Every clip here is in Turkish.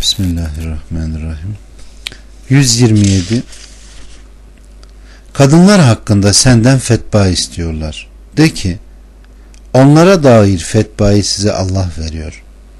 Bismillahirrahmanirrahim. 127. Kadınlar hakkında senden fetva istiyorlar. De ki, onlara dair fetvayı size Allah veriyor.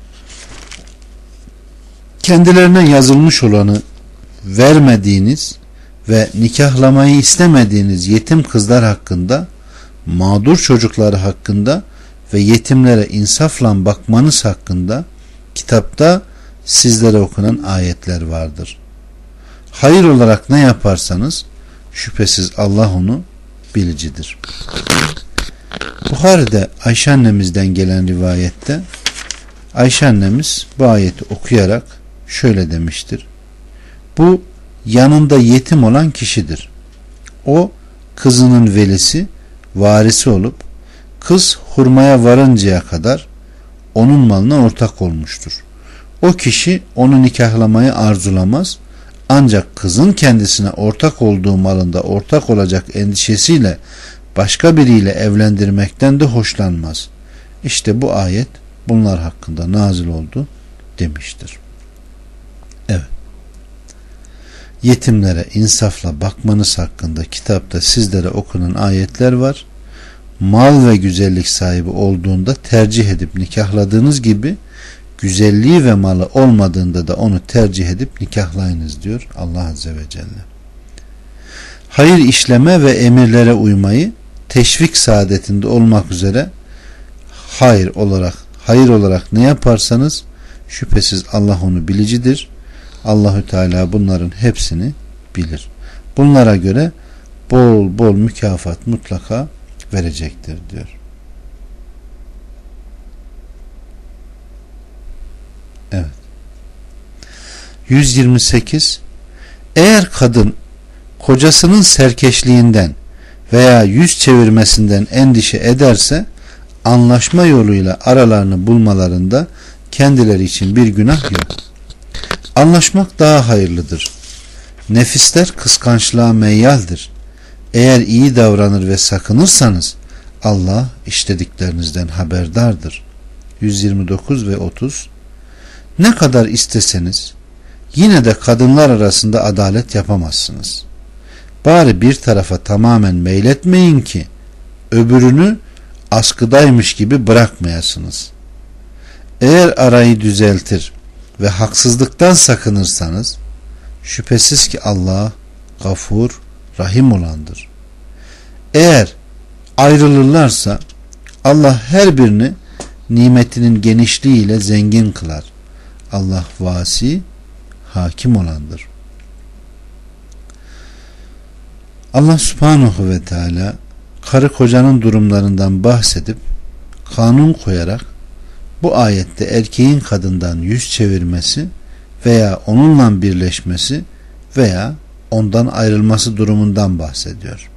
Kendilerine yazılmış olanı vermediğiniz ve nikahlamayı istemediğiniz yetim kızlar hakkında, mağdur çocukları hakkında ve yetimlere insafla bakmanız hakkında kitapta sizlere okunan ayetler vardır. Hayır olarak ne yaparsanız şüphesiz Allah onu bilicidir. Buhari'de Ayşe annemizden gelen rivayette Ayşe annemiz bu ayeti okuyarak şöyle demiştir. Bu yanında yetim olan kişidir. O kızının velisi, varisi olup kız hurmaya varıncaya kadar onun malına ortak olmuştur. O kişi onu nikahlamayı arzulamaz, ancak kızın kendisine ortak olduğu malında ortak olacak endişesiyle başka biriyle evlendirmekten de hoşlanmaz. İşte bu ayet bunlar hakkında nazil oldu demiştir. Evet. Yetimlere insafla bakmanız hakkında kitapta sizlere okunan ayetler var. Mal ve güzellik sahibi olduğunda tercih edip nikahladığınız gibi güzelliği ve malı olmadığında da onu tercih edip nikahlayınız diyor Allah Azze ve Celle. Hayır işleme ve emirlere uymayı teşvik saadetinde olmak üzere hayır olarak ne yaparsanız şüphesiz Allah onu bilicidir. Allahü Teala bunların hepsini bilir. Bunlara göre bol bol mükafat mutlaka verecektir diyor. Evet. 128. Eğer kadın kocasının serkeşliğinden veya yüz çevirmesinden endişe ederse anlaşma yoluyla aralarını bulmalarında kendileri için bir günah yok. Anlaşmak daha hayırlıdır. Nefisler kıskançlığa meyyaldir. Eğer iyi davranır ve sakınırsanız Allah işlediklerinizden haberdardır. 129 ve 30. Ne kadar isteseniz yine de kadınlar arasında adalet yapamazsınız. Bari bir tarafa tamamen meyletmeyin ki öbürünü askıdaymış gibi bırakmayasınız. Eğer arayı düzeltir ve haksızlıktan sakınırsanız şüphesiz ki Allah Gafur, Rahim olandır. Eğer ayrılırlarsa Allah her birini nimetinin genişliğiyle zengin kılar. Allah vasi, hakim olandır. Allah Subhanahu ve Teala karı kocanın durumlarından bahsedip kanun koyarak bu ayette erkeğin kadından yüz çevirmesi veya onunla birleşmesi veya ondan ayrılması durumundan bahsediyor.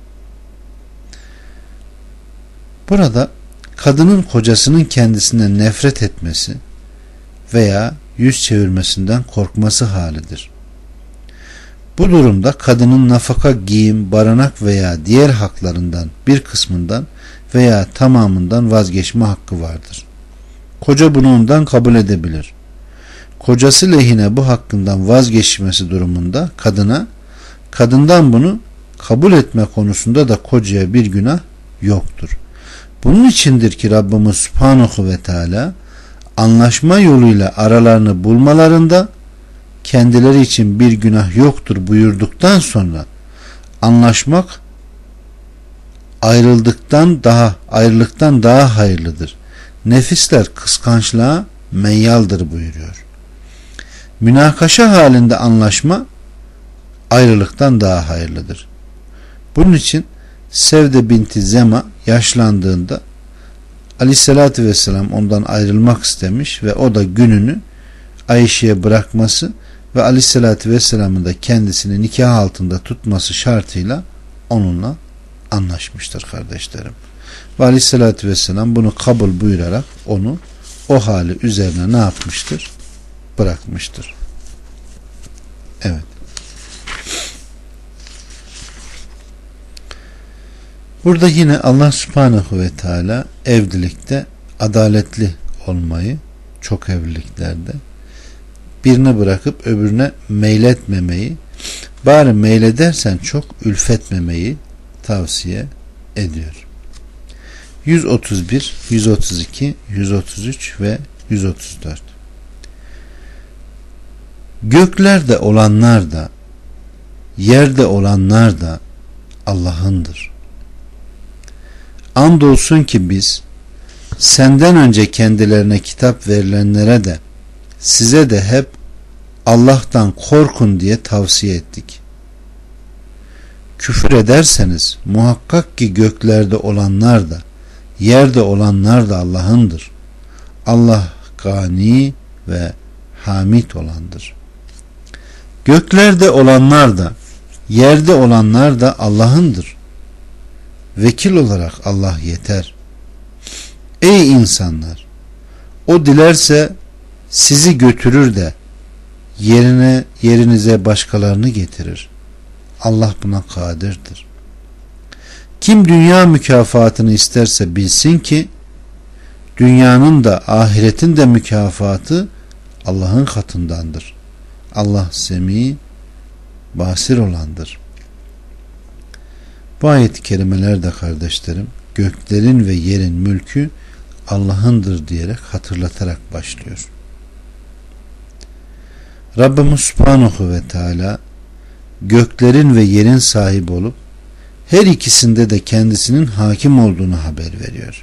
Burada kadının kocasının kendisinden nefret etmesi veya yüz çevirmesinden korkması halidir. Bu durumda kadının nafaka, giyim, barınak veya diğer haklarından bir kısmından veya tamamından vazgeçme hakkı vardır. Koca bunu ondan kabul edebilir. Kocası lehine bu hakkından vazgeçmesi durumunda kadından bunu kabul etme konusunda da kocaya bir günah yoktur. Bunun içindir ki Rabbimiz Subhanahu ve Teala anlaşma yoluyla aralarını bulmalarında kendileri için bir günah yoktur buyurduktan sonra anlaşmak ayrılıktan daha hayırlıdır. Nefisler kıskançlığa meyyaldır buyuruyor. Münakaşa halinde anlaşma ayrılıktan daha hayırlıdır. Bunun için Sevde binti Zema yaşlandığında Aleyhisselatü Vesselam ondan ayrılmak istemiş ve o da gününü Ayşe'ye bırakması ve Aleyhisselatü Vesselam'ın da kendisini nikah altında tutması şartıyla onunla anlaşmıştır kardeşlerim. Ve Aleyhisselatü Vesselam bunu kabul buyurarak onu o hali üzerine ne yapmıştır? Bırakmıştır. Evet. Burada yine Allah Subhanahu ve Teala evlilikte adaletli olmayı, çok evliliklerde birini bırakıp öbürüne meyletmemeyi, bari meyledersen çok ülfetmemeyi tavsiye ediyor. 131, 132, 133 ve 134. Göklerde olanlar da yerde olanlar da Allah'ındır. Andolsun ki biz senden önce kendilerine kitap verilenlere de size de hep Allah'tan korkun diye tavsiye ettik. Küfür ederseniz muhakkak ki göklerde olanlar da yerde olanlar da Allah'ındır. Allah gani ve hamid olandır. Göklerde olanlar da yerde olanlar da Allah'ındır. Vekil olarak Allah yeter. Ey insanlar! O dilerse sizi götürür de yerinize başkalarını getirir. Allah buna kadirdir. Kim dünya mükafatını isterse bilsin ki dünyanın da ahiretin de mükafatı Allah'ın katındandır. Allah semi, basir olandır. Bu ayet-i kerimelerde kardeşlerim, göklerin ve yerin mülkü Allah'ındır diyerek hatırlatarak başlıyor. Rabbimiz Subhanahu ve Teala göklerin ve yerin sahibi olup her ikisinde de kendisinin hakim olduğunu haber veriyor.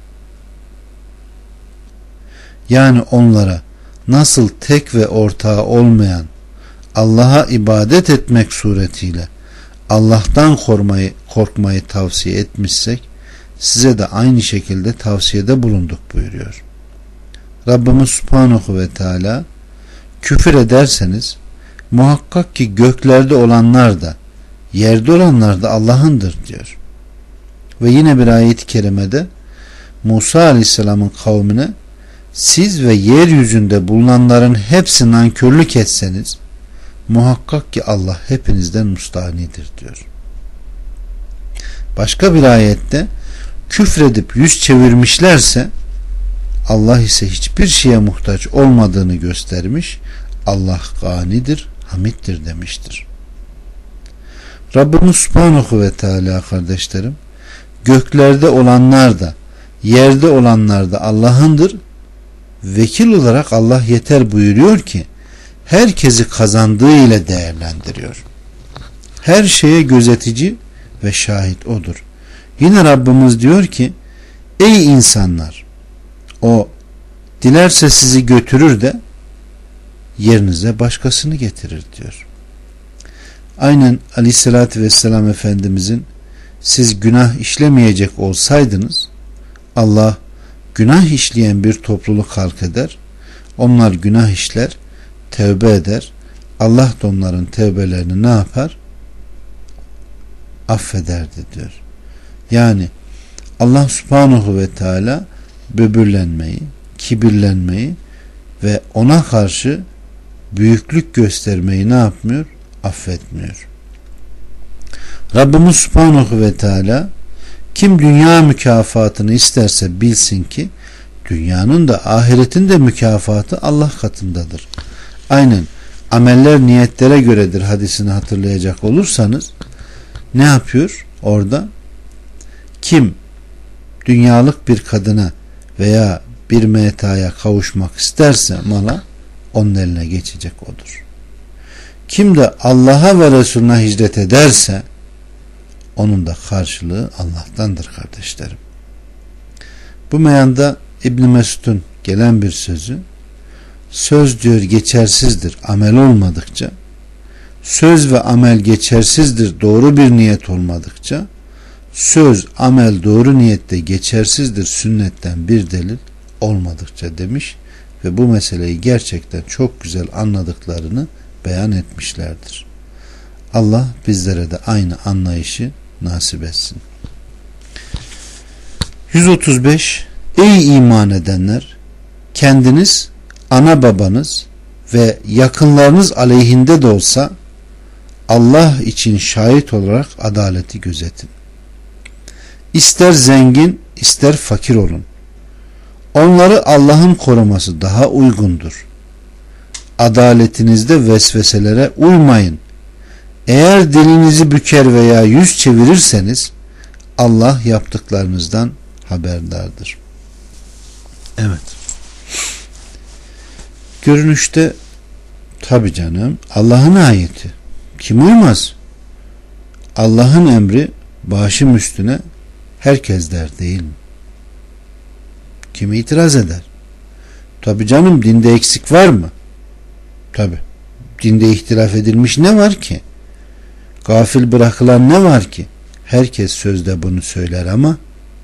Yani onlara nasıl tek ve ortağı olmayan Allah'a ibadet etmek suretiyle Allah'tan korkmayı tavsiye etmişsek size de aynı şekilde tavsiyede bulunduk buyuruyor. Rabbimiz Subhanahu ve Teala küfür ederseniz muhakkak ki göklerde olanlar da yerde olanlar da Allah'ındır diyor. Ve yine bir ayet-i kerimede Musa Aleyhisselam'ın kavmine siz ve yeryüzünde bulunanların hepsi nankörlük etseniz muhakkak ki Allah hepinizden müstahnidir diyor. Başka bir ayette küfredip yüz çevirmişlerse Allah ise hiçbir şeye muhtaç olmadığını göstermiş. Allah ganidir, hamiddir demiştir. Rabbimiz Subhanahu ve Teala kardeşlerim, göklerde olanlar da yerde olanlar da Allah'ındır. Vekil olarak Allah yeter buyuruyor ki herkesi kazandığı ile değerlendiriyor. Her şeye gözetici ve şahit odur. Yine Rabbimiz diyor ki ey insanlar, o dilerse sizi götürür de yerinize başkasını getirir diyor. Aynen Aleyhisselatü Vesselam Efendimizin siz günah işlemeyecek olsaydınız Allah günah işleyen bir topluluk halk eder, onlar günah işler, tevbe eder, Allah da onların tevbelerini ne yapar? Affederdi diyor. Yani Allah Subhanahu ve Teala böbürlenmeyi, kibirlenmeyi ve ona karşı büyüklük göstermeyi ne yapmıyor? Affetmiyor. Rabbimiz Subhanahu ve Teala kim dünya mükafatını isterse bilsin ki dünyanın da ahiretin de mükafatı Allah katındadır. Aynen ameller niyetlere göredir hadisini hatırlayacak olursanız ne yapıyor orada? Kim dünyalık bir kadına veya bir metaya kavuşmak isterse mala onun eline geçecek odur. Kim de Allah'a ve Resulüne hicret ederse onun da karşılığı Allah'tandır kardeşlerim. Bu meyanda İbn Mesud'un gelen bir sözü, söz diyor geçersizdir amel olmadıkça, söz ve amel geçersizdir doğru bir niyet olmadıkça, söz, amel doğru niyette geçersizdir sünnetten bir delil olmadıkça demiş ve bu meseleyi gerçekten çok güzel anladıklarını beyan etmişlerdir. Allah bizlere de aynı anlayışı nasip etsin. 135. Ey iman edenler! Kendiniz, ana babanız ve yakınlarınız aleyhinde de olsa Allah için şahit olarak adaleti gözetin. İster zengin, ister fakir olun. Onları Allah'ın koruması daha uygundur. adaletinizde vesveselere uymayın. Eğer dilinizi büker veya yüz çevirirseniz Allah yaptıklarınızdan haberdardır. Evet. Görünüşte tabi canım Allah'ın ayeti. Kim uymaz? Allah'ın emri başım üstüne herkes der değil mi? Kim itiraz eder? Tabi canım dinde eksik var mı? Tabi. Dinde ihtilaf edilmiş ne var ki? Gafil bırakılan ne var ki? Herkes sözde bunu söyler ama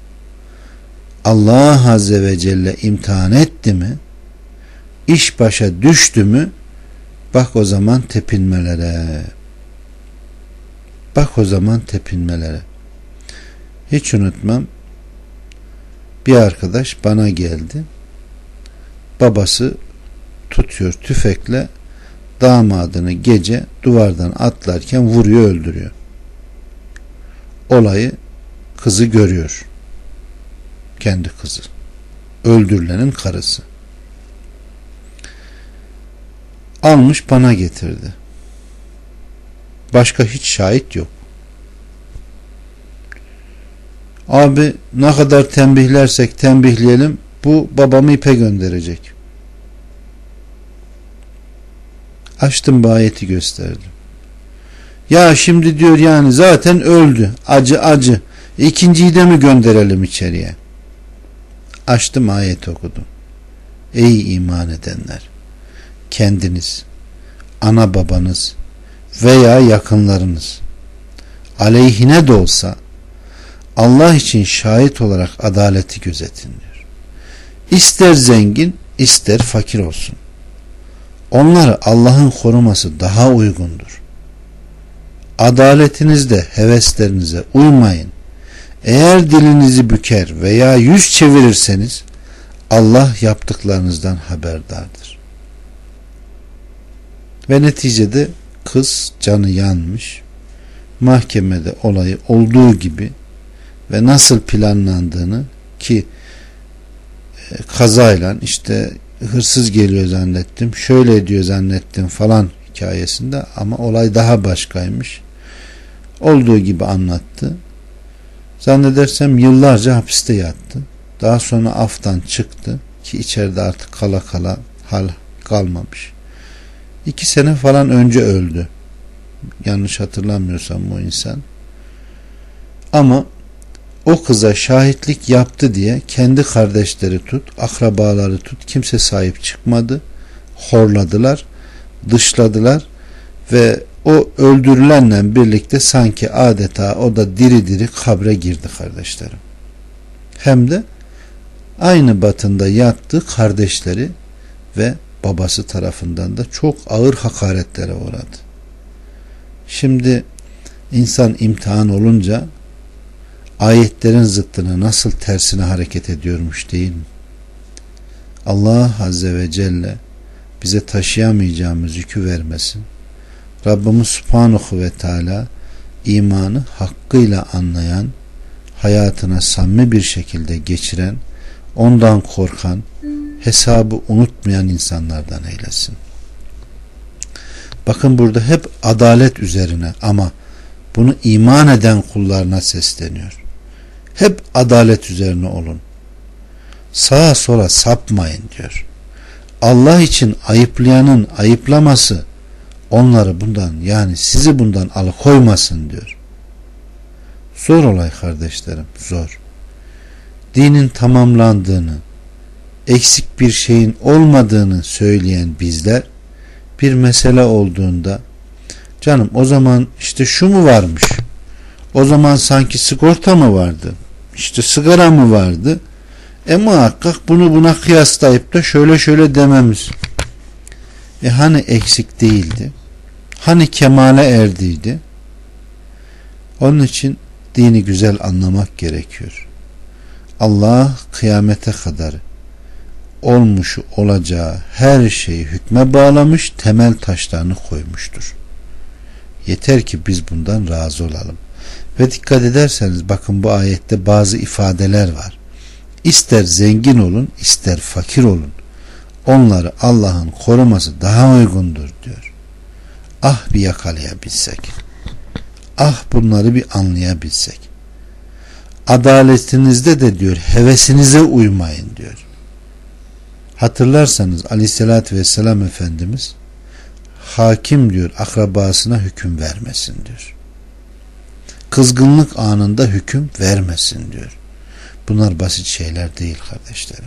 Allah Azze ve Celle imtihan etti mi? İş başa düştü mü? Bak o zaman tepinmelere. Bak o zaman tepinmelere. Hiç unutmam. Bir arkadaş bana geldi. Babası tutuyor tüfekle damadını gece duvardan atlarken vuruyor, öldürüyor. Olayı kızı görüyor. Kendi kızı. Öldürülenin karısı. Almış bana getirdi. Başka hiç şahit yok. Abi ne kadar tembihlersek tembihleyelim bu babamı ipe gönderecek. Açtım bu ayeti gösterdim. Ya şimdi diyor yani zaten öldü. Acı. İkinciyi de mi gönderelim içeriye? Açtım ayeti okudum. Ey iman edenler! Kendiniz, ana babanız veya yakınlarınız aleyhine de olsa Allah için şahit olarak adaleti gözetin diyor. İster zengin ister fakir olsun. Onları Allah'ın koruması daha uygundur. Adaletinizde heveslerinize uymayın. Eğer dilinizi büker veya yüz çevirirseniz Allah yaptıklarınızdan haberdardır. Ve neticede kız canı yanmış. Mahkemede olayı olduğu gibi ve nasıl planlandığını ki kazayla işte hırsız geliyor zannettim, şöyle ediyor zannettim falan hikayesinde ama olay daha başkaymış. Olduğu gibi anlattı. Zannedersem yıllarca hapiste yattı. Daha sonra aftan çıktı ki içeride artık kala hal kalmamış. 2 sene falan önce öldü. Yanlış hatırlamıyorsam bu insan. Ama o kıza şahitlik yaptı diye kendi kardeşleri tut, akrabaları tut, kimse sahip çıkmadı. Horladılar, dışladılar ve o öldürülenle birlikte sanki adeta o da diri diri kabre girdi kardeşlerim. Hem de aynı batında yattığı kardeşleri ve babası tarafından da çok ağır hakaretlere uğradı. Şimdi insan imtihan olunca ayetlerin zıttına nasıl tersine hareket ediyormuş değil mi? Allah Azze ve Celle bize taşıyamayacağımız yükü vermesin. Rabbimiz Subhanahu ve Teala imanı hakkıyla anlayan, hayatına samimi bir şekilde geçiren, ondan korkan, hesabı unutmayan insanlardan eylesin. Bakın burada hep adalet üzerine ama bunu iman eden kullarına sesleniyor. Hep adalet üzerine olun. Sağa sola sapmayın diyor. Allah için ayıplayanın ayıplaması onları bundan yani sizi bundan alıkoymasın diyor. Zor olay kardeşlerim, zor. Dinin tamamlandığını, eksik bir şeyin olmadığını söyleyen bizler bir mesele olduğunda canım o zaman işte şu mu varmış? O zaman sanki sigorta mı vardı? İşte sigara mı vardı? Muhakkak bunu buna kıyaslayıp da şöyle dememiz. Hani eksik değildi? Hani kemale erdiydi? Onun için dini güzel anlamak gerekiyor. Allah kıyamete kadar olmuşu olacağı her şeyi hükme bağlamış, temel taşlarını koymuştur. Yeter ki biz bundan razı olalım. Ve dikkat ederseniz bakın bu ayette bazı ifadeler var. İster zengin olun, ister fakir olun. onları Allah'ın koruması daha uygundur diyor. Ah bir yakalayabilsek. Ah bunları bir anlayabilsek. Adaletinizde de diyor hevesinize uymayın diyor. Hatırlarsanız Aleyhisselatü Vesselam Efendimiz hakim diyor akrabasına hüküm vermesin diyor. Kızgınlık anında hüküm vermesin diyor. Bunlar basit şeyler değil kardeşlerim.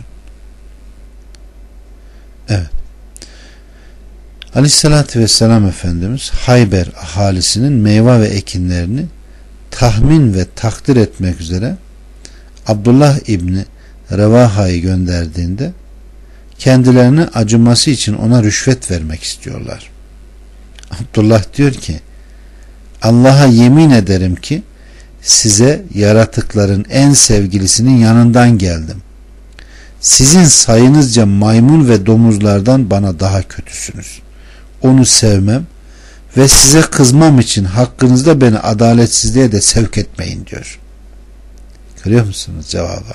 Evet. Aleyhissalatü vesselam Efendimiz Hayber ahalisinin meyve ve ekinlerini tahmin ve takdir etmek üzere Abdullah İbni Revaha'yı gönderdiğinde kendilerine acıması için ona rüşvet vermek istiyorlar. Abdullah diyor ki Allah'a yemin ederim ki size yaratıkların en sevgilisinin yanından geldim. Sizin sayınızca maymun ve domuzlardan bana daha kötüsünüz. Onu sevmem ve size kızmam için hakkınızda beni adaletsizliğe de sevk etmeyin diyor. Görüyor musunuz cevabı?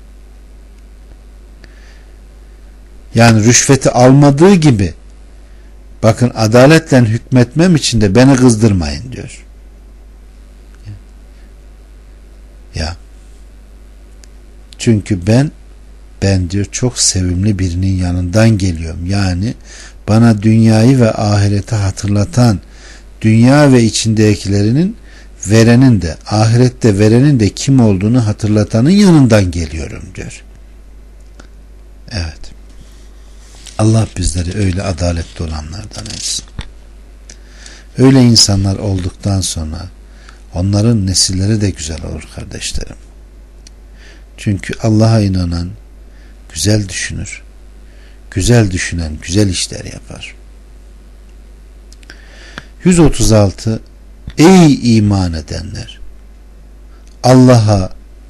Yani rüşveti almadığı gibi bakın adaletle hükmetmem için de beni kızdırmayın diyor. Ya çünkü ben diyor çok sevimli birinin yanından geliyorum. Yani bana dünyayı ve ahireti hatırlatan, dünya ve içindekilerinin verenin de ahirette verenin de kim olduğunu hatırlatanın yanından geliyorum diyor. Evet. Allah bizleri öyle adaletli olanlardan etsin. Öyle insanlar olduktan sonra onların nesilleri de güzel olur kardeşlerim. Çünkü Allah'a inanan güzel düşünür. Güzel düşünen güzel işler yapar. 136 Ey iman edenler! Allah'a,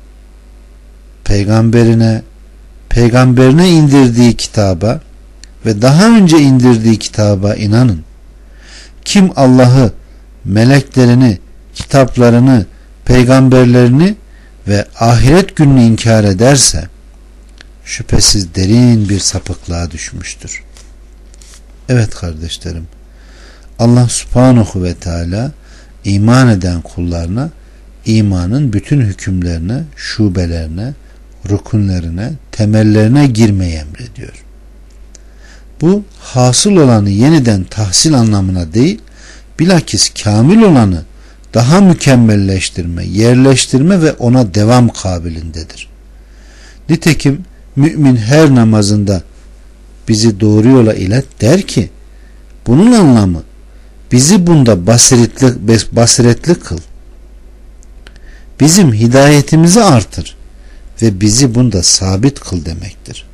peygamberine indirdiği kitaba ve daha önce indirdiği kitaba inanın. Kim Allah'ı, meleklerini, kitaplarını, peygamberlerini ve ahiret gününü inkar ederse şüphesiz derin bir sapıklığa düşmüştür. Evet kardeşlerim, Allah subhanahu ve teala iman eden kullarına imanın bütün hükümlerine, şubelerine, rukunlerine, temellerine girmeyi emrediyor. Bu hasıl olanı yeniden tahsil anlamına değil, bilakis kamil olanı daha mükemmelleştirme, yerleştirme ve ona devam kabilindedir. Nitekim mümin her namazında bizi doğru yola ilet der ki, bunun anlamı bizi bunda basiretli kıl, bizim hidayetimizi artır ve bizi bunda sabit kıl demektir.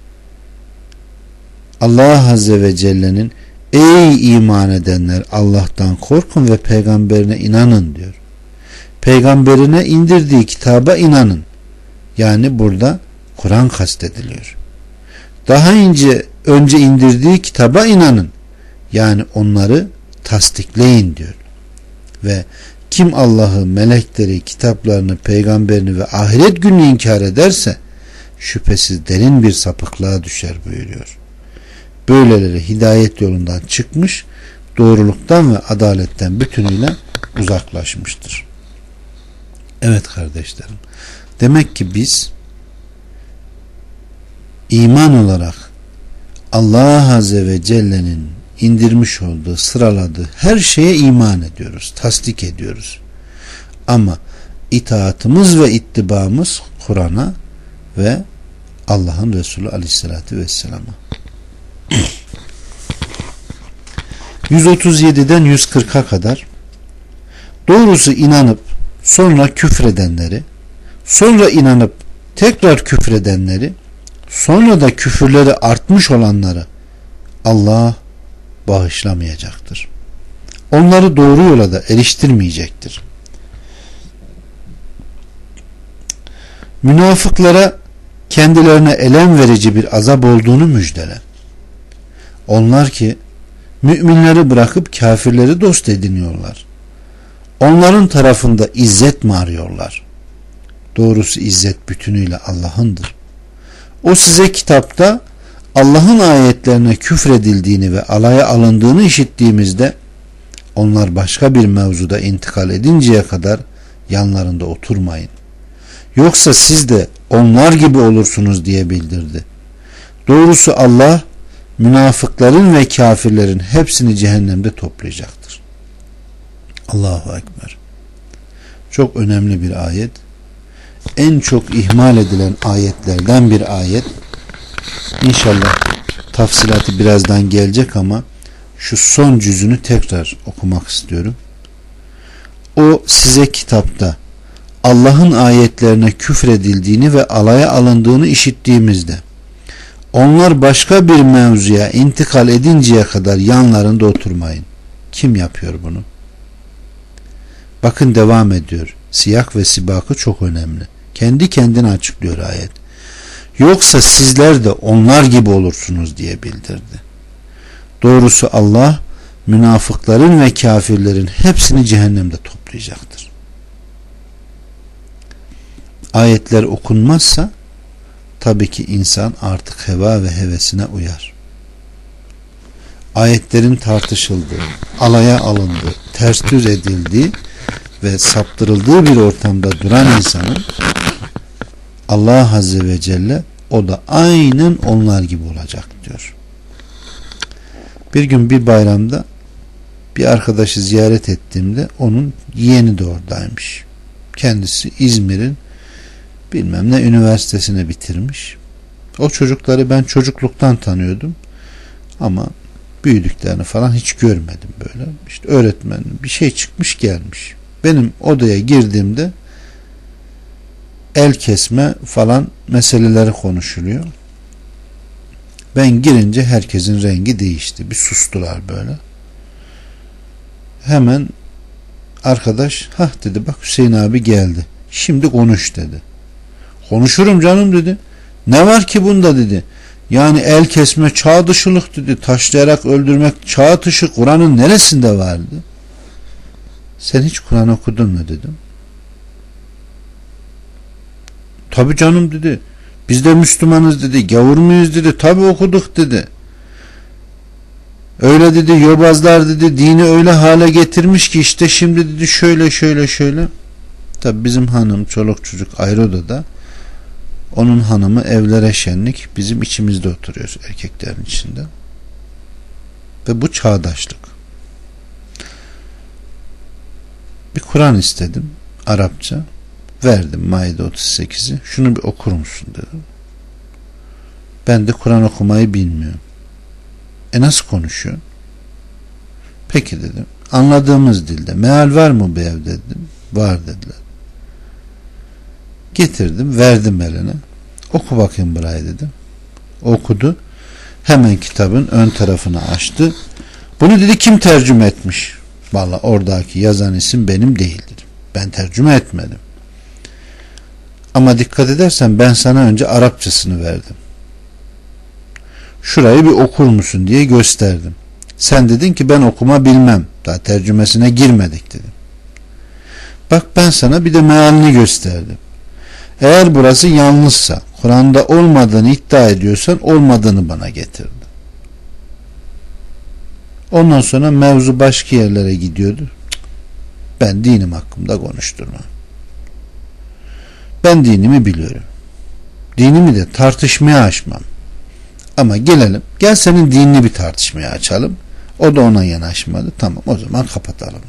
Allah Azze ve Celle'nin ey iman edenler Allah'tan korkun ve peygamberine inanın diyor. Peygamberine indirdiği kitaba inanın. Yani burada Kur'an kastediliyor. Daha önce indirdiği kitaba inanın. Yani onları tasdikleyin diyor. Ve kim Allah'ı, melekleri, kitaplarını, peygamberini ve ahiret gününü inkar ederse şüphesiz derin bir sapıklığa düşer buyuruyor. Böyleleri hidayet yolundan çıkmış, doğruluktan ve adaletten bütünüyle uzaklaşmıştır. Evet kardeşlerim, demek ki biz iman olarak Allah Azze ve Celle'nin indirmiş olduğu, sıraladığı her şeye iman ediyoruz, tasdik ediyoruz. Ama itaatımız ve ittibamız Kur'an'a ve Allah'ın Resulü Aleyhisselatü Vesselam'a. 137'den 140'a kadar doğrusu inanıp sonra küfredenleri, sonra inanıp tekrar küfredenleri, sonra da küfürleri artmış olanları Allah bağışlamayacaktır. Onları doğru yola da eriştirmeyecektir. Münafıklara kendilerine elem verici bir azap olduğunu müjdele. Onlar ki müminleri bırakıp kafirleri dost ediniyorlar. Onların tarafında izzet mi arıyorlar? Doğrusu izzet bütünüyle Allah'ındır. O size kitapta Allah'ın ayetlerine küfredildiğini ve alaya alındığını işittiğimizde onlar başka bir mevzuda intikal edinceye kadar yanlarında oturmayın. Yoksa siz de onlar gibi olursunuz diye bildirdi. Doğrusu Allah münafıkların ve kafirlerin hepsini cehennemde toplayacaktır. Allahu Ekber. Çok önemli bir ayet. En çok ihmal edilen ayetlerden bir ayet. İnşallah tafsilatı birazdan gelecek ama şu son cüzünü tekrar okumak istiyorum. O size kitapta Allah'ın ayetlerine küfredildiğini ve alaya alındığını işittiğimizde onlar başka bir mevzuya intikal edinceye kadar yanlarında oturmayın. Kim yapıyor bunu? Bakın devam ediyor. Siyak ve sibakı çok önemli. Kendi kendine açıklıyor ayet. Yoksa sizler de onlar gibi olursunuz diye bildirdi. Doğrusu Allah münafıkların ve kafirlerin hepsini cehennemde toplayacaktır. Ayetler okunmazsa tabii ki insan artık heva ve hevesine uyar. Ayetlerin tartışıldığı, alaya alındığı, ters düz edildiği ve saptırıldığı bir ortamda duran insanın Allah Azze ve Celle o da aynen onlar gibi olacak diyor. Bir gün bir bayramda bir arkadaşı ziyaret ettiğimde onun yeğeni de oradaymış. Kendisi İzmir'in bilmem ne üniversitesini bitirmiş. O çocukları ben çocukluktan tanıyordum ama büyüdüklerini falan hiç görmedim böyle. İşte öğretmen bir şey çıkmış gelmiş. Benim odaya girdiğimde el kesme falan meseleleri konuşuluyor. Ben girince herkesin rengi değişti. Bir sustular böyle. Hemen arkadaş dedi bak Hüseyin abi geldi. Şimdi konuş dedi. Konuşurum canım dedi. Ne var ki bunda dedi. Yani el kesme çağ dışılık dedi. Taşlayarak öldürmek çağ dışı, Kur'an'ın neresinde vardı? Sen hiç Kur'an okudun mu dedim. Tabii canım dedi. Biz de Müslümanız dedi. Gavur muyuz dedi. Tabii okuduk dedi. Öyle dedi yobazlar dedi dini öyle hale getirmiş ki işte şimdi dedi şöyle. Tabii bizim hanım çoluk çocuk ayrı odada. Onun hanımı evlere şenlik, bizim içimizde oturuyor erkeklerin içinde. Ve bu çağdaşlık. Bir Kur'an istedim Arapça. Verdim Maide 38'i. Şunu bir okur musun dedim. Ben de Kur'an okumayı bilmiyorum. Nasıl konuşuyor? Peki dedim. Anladığımız dilde. Meal var mı bu evde dedim. Var dediler. Getirdim, verdim eline. Oku bakayım burayı dedim. Okudu. Hemen kitabın ön tarafını açtı. Bunu dedi kim tercüme etmiş? Vallahi oradaki yazan isim benim değil dedim. Ben tercüme etmedim. Ama dikkat edersen ben sana önce Arapçasını verdim. Şurayı bir okur musun diye gösterdim. Sen dedin ki ben okuma bilmem. Daha tercümesine girmedik dedim. Bak ben sana bir de mealini gösterdim. Eğer burası yanlışsa, Kur'an'da olmadığını iddia ediyorsan olmadığını bana getirdi. Ondan sonra mevzu başka yerlere gidiyordu. Ben dinim hakkında konuşturmam. Ben dinimi biliyorum. Dinimi de tartışmaya açmam. Ama gelelim. Gel senin dinini bir tartışmaya açalım. O da ona yanaşmadı. Tamam o zaman kapatalım.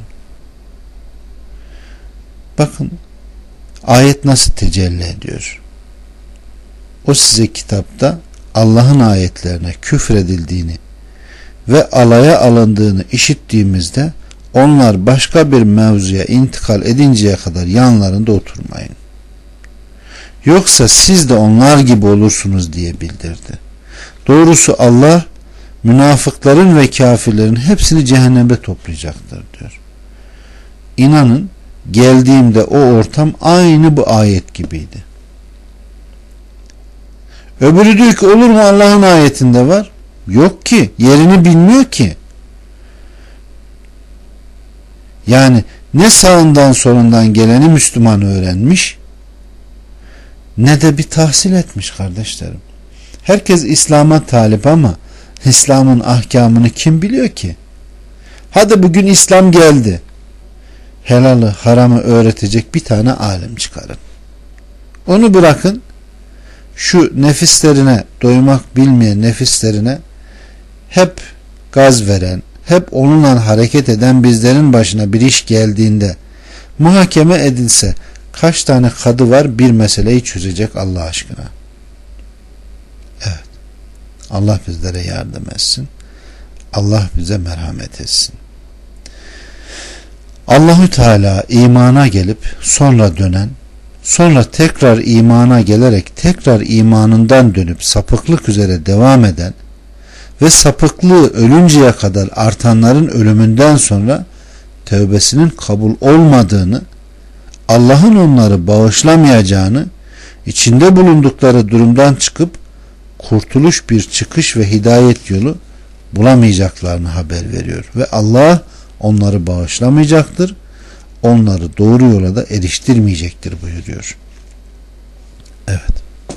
Bakın ayet nasıl tecelli ediyor. O size kitapta Allah'ın ayetlerine küfredildiğini ve alaya alındığını işittiğimizde onlar başka bir mevzuya intikal edinceye kadar yanlarında oturmayın. Yoksa siz de onlar gibi olursunuz diye bildirdi. Doğrusu Allah münafıkların ve kafirlerin hepsini cehennemde toplayacaktır diyor. İnanın geldiğimde o ortam aynı bu ayet gibiydi. Öbürü diyor ki olur mu Allah'ın ayetinde var? Yok ki yerini bilmiyor ki. Yani ne sağından solundan geleni Müslüman öğrenmiş ne de bir tahsil etmiş kardeşlerim. Herkes İslam'a talip ama İslam'ın ahkamını kim biliyor ki? Hadi bugün İslam geldi. Helalı haramı öğretecek bir tane alim çıkarın. Onu bırakın. Şu nefislerine, doymak bilmeyen nefislerine hep gaz veren, hep onunla hareket eden bizlerin başına bir iş geldiğinde muhakeme edilse kaç tane kadı var bir meseleyi çözecek Allah aşkına? Evet. Allah bizlere yardım etsin. Allah bize merhamet etsin. Allahü Teala imana gelip sonra dönen, sonra tekrar imana gelerek tekrar imanından dönüp sapıklık üzere devam eden ve sapıklığı ölünceye kadar artanların ölümünden sonra tövbesinin kabul olmadığını, Allah'ın onları bağışlamayacağını, içinde bulundukları durumdan çıkıp kurtuluş bir çıkış ve hidayet yolu bulamayacaklarını haber veriyor. Ve Allah onları bağışlamayacaktır, onları doğru yola da eriştirmeyecektir buyuruyor. Evet.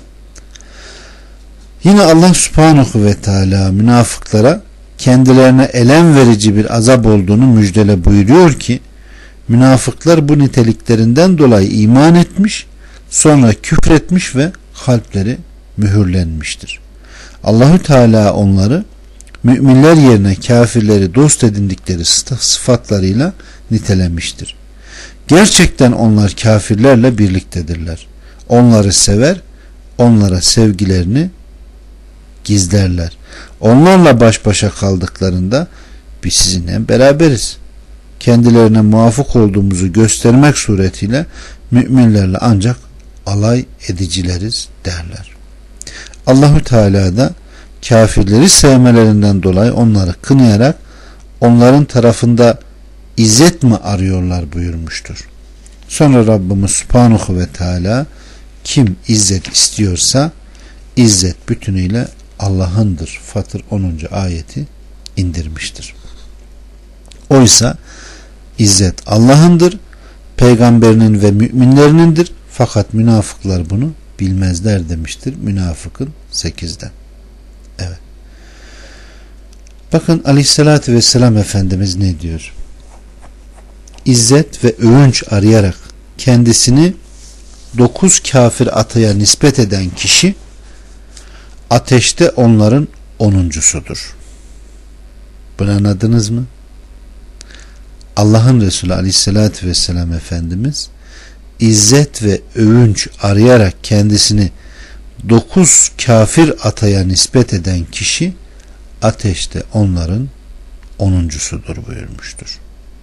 Yine Allah Subhanahu ve Teala münafıklara kendilerine elem verici bir azap olduğunu müjdele buyuruyor ki münafıklar bu niteliklerinden dolayı iman etmiş, sonra küfretmiş ve kalpleri mühürlenmiştir. Allahü Teala onları müminler yerine kafirleri dost edindikleri sıfatlarıyla nitelemiştir. Gerçekten onlar kafirlerle birliktedirler. Onları sever, onlara sevgilerini gizlerler. Onlarla baş başa kaldıklarında biz sizinle beraberiz. Kendilerine muvafık olduğumuzu göstermek suretiyle müminlerle ancak alay edicileriz derler. Allahü Teala da kafirleri sevmelerinden dolayı onları kınayarak onların tarafında izzet mi arıyorlar buyurmuştur. Sonra Rabbimiz Subhanahu ve Teala kim izzet istiyorsa izzet bütünüyle Allah'ındır. Fatır 10. ayeti indirmiştir. Oysa izzet Allah'ındır, peygamberinin ve müminlerinindir. Fakat münafıklar bunu bilmezler demiştir. Münafıkın 8'de. Evet. Bakın Aleyhisselatü Vesselam Efendimiz ne diyor? İzzet ve övünç arayarak kendisini 9 kafir ataya nispet eden kişi ateşte onların 10'uncusudur. Bunu anladınız mı? Allah'ın Resulü Aleyhisselatü Vesselam Efendimiz izzet ve övünç arayarak kendisini 9 kafir ataya nispet eden kişi ateşte onların 10'uncusudur buyurmuştur.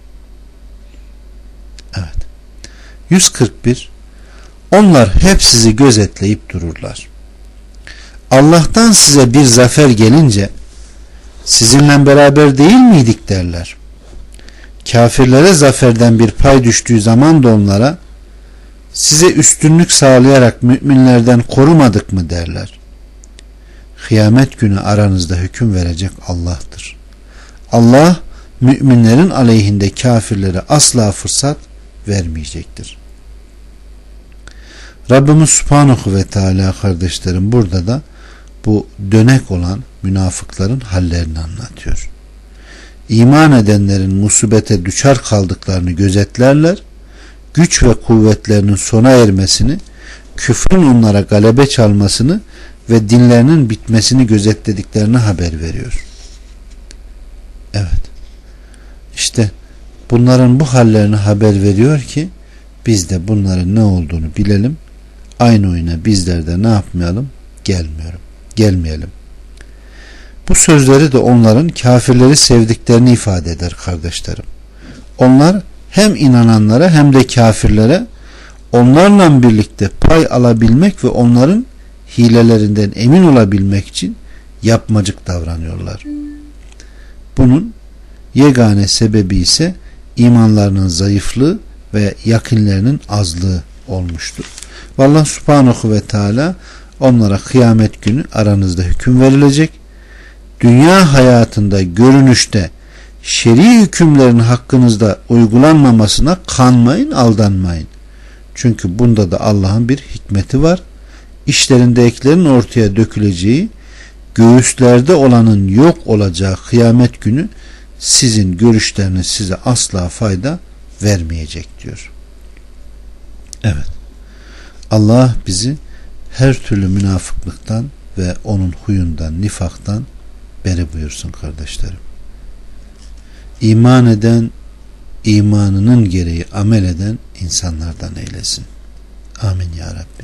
Evet. 141. Onlar hep sizi gözetleyip dururlar. Allah'tan size bir zafer gelince sizinle beraber değil miydik derler. Kafirlere zaferden bir pay düştüğü zaman da onlara size üstünlük sağlayarak müminlerden korumadık mı derler. Kıyamet günü aranızda hüküm verecek Allah'tır. Allah müminlerin aleyhinde kafirlere asla fırsat vermeyecektir. Rabbimiz Subhanahu ve Teala kardeşlerim burada da bu dönek olan münafıkların hallerini anlatıyor. İman edenlerin musibete düçar kaldıklarını gözetlerler, güç ve kuvvetlerinin sona ermesini, küfrün onlara galebe çalmasını ve dinlerinin bitmesini gözetlediklerini haber veriyor. Evet. İşte bunların bu hallerini haber veriyor ki biz de bunların ne olduğunu bilelim. Aynı oyuna bizler de ne yapmayalım? Gelmeyelim. Bu sözleri de onların kafirleri sevdiklerini ifade eder kardeşlerim. Onlar hem inananlara hem de kafirlere onlarla birlikte pay alabilmek ve onların hilelerinden emin olabilmek için yapmacık davranıyorlar. Bunun yegane sebebi ise imanlarının zayıflığı ve yakınlarının azlığı olmuştur. Vallahi Subhanahu ve Teala onlara kıyamet günü aranızda hüküm verilecek. Dünya hayatında görünüşte şer'i hükümlerin hakkınızda uygulanmamasına kanmayın, aldanmayın. Çünkü bunda da Allah'ın bir hikmeti var. İşlerindekilerin ortaya döküleceği göğüslerde olanın yok olacağı kıyamet günü sizin görüşleriniz size asla fayda vermeyecek diyor. Evet. Allah bizi her türlü münafıklıktan ve onun huyundan, nifaktan beri buyursun kardeşlerim. İman eden, imanının gereği amel eden insanlardan eylesin. Amin ya Rabbi.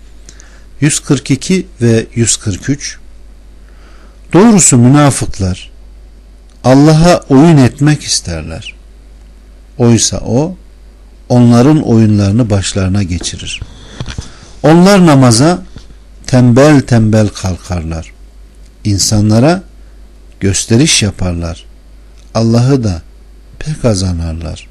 142 ve 143. Doğrusu münafıklar Allah'a oyun etmek isterler. Oysa o onların oyunlarını başlarına geçirir. Onlar namaza tembel tembel kalkarlar. İnsanlara gösteriş yaparlar. Allah'ı da pek az anarlar.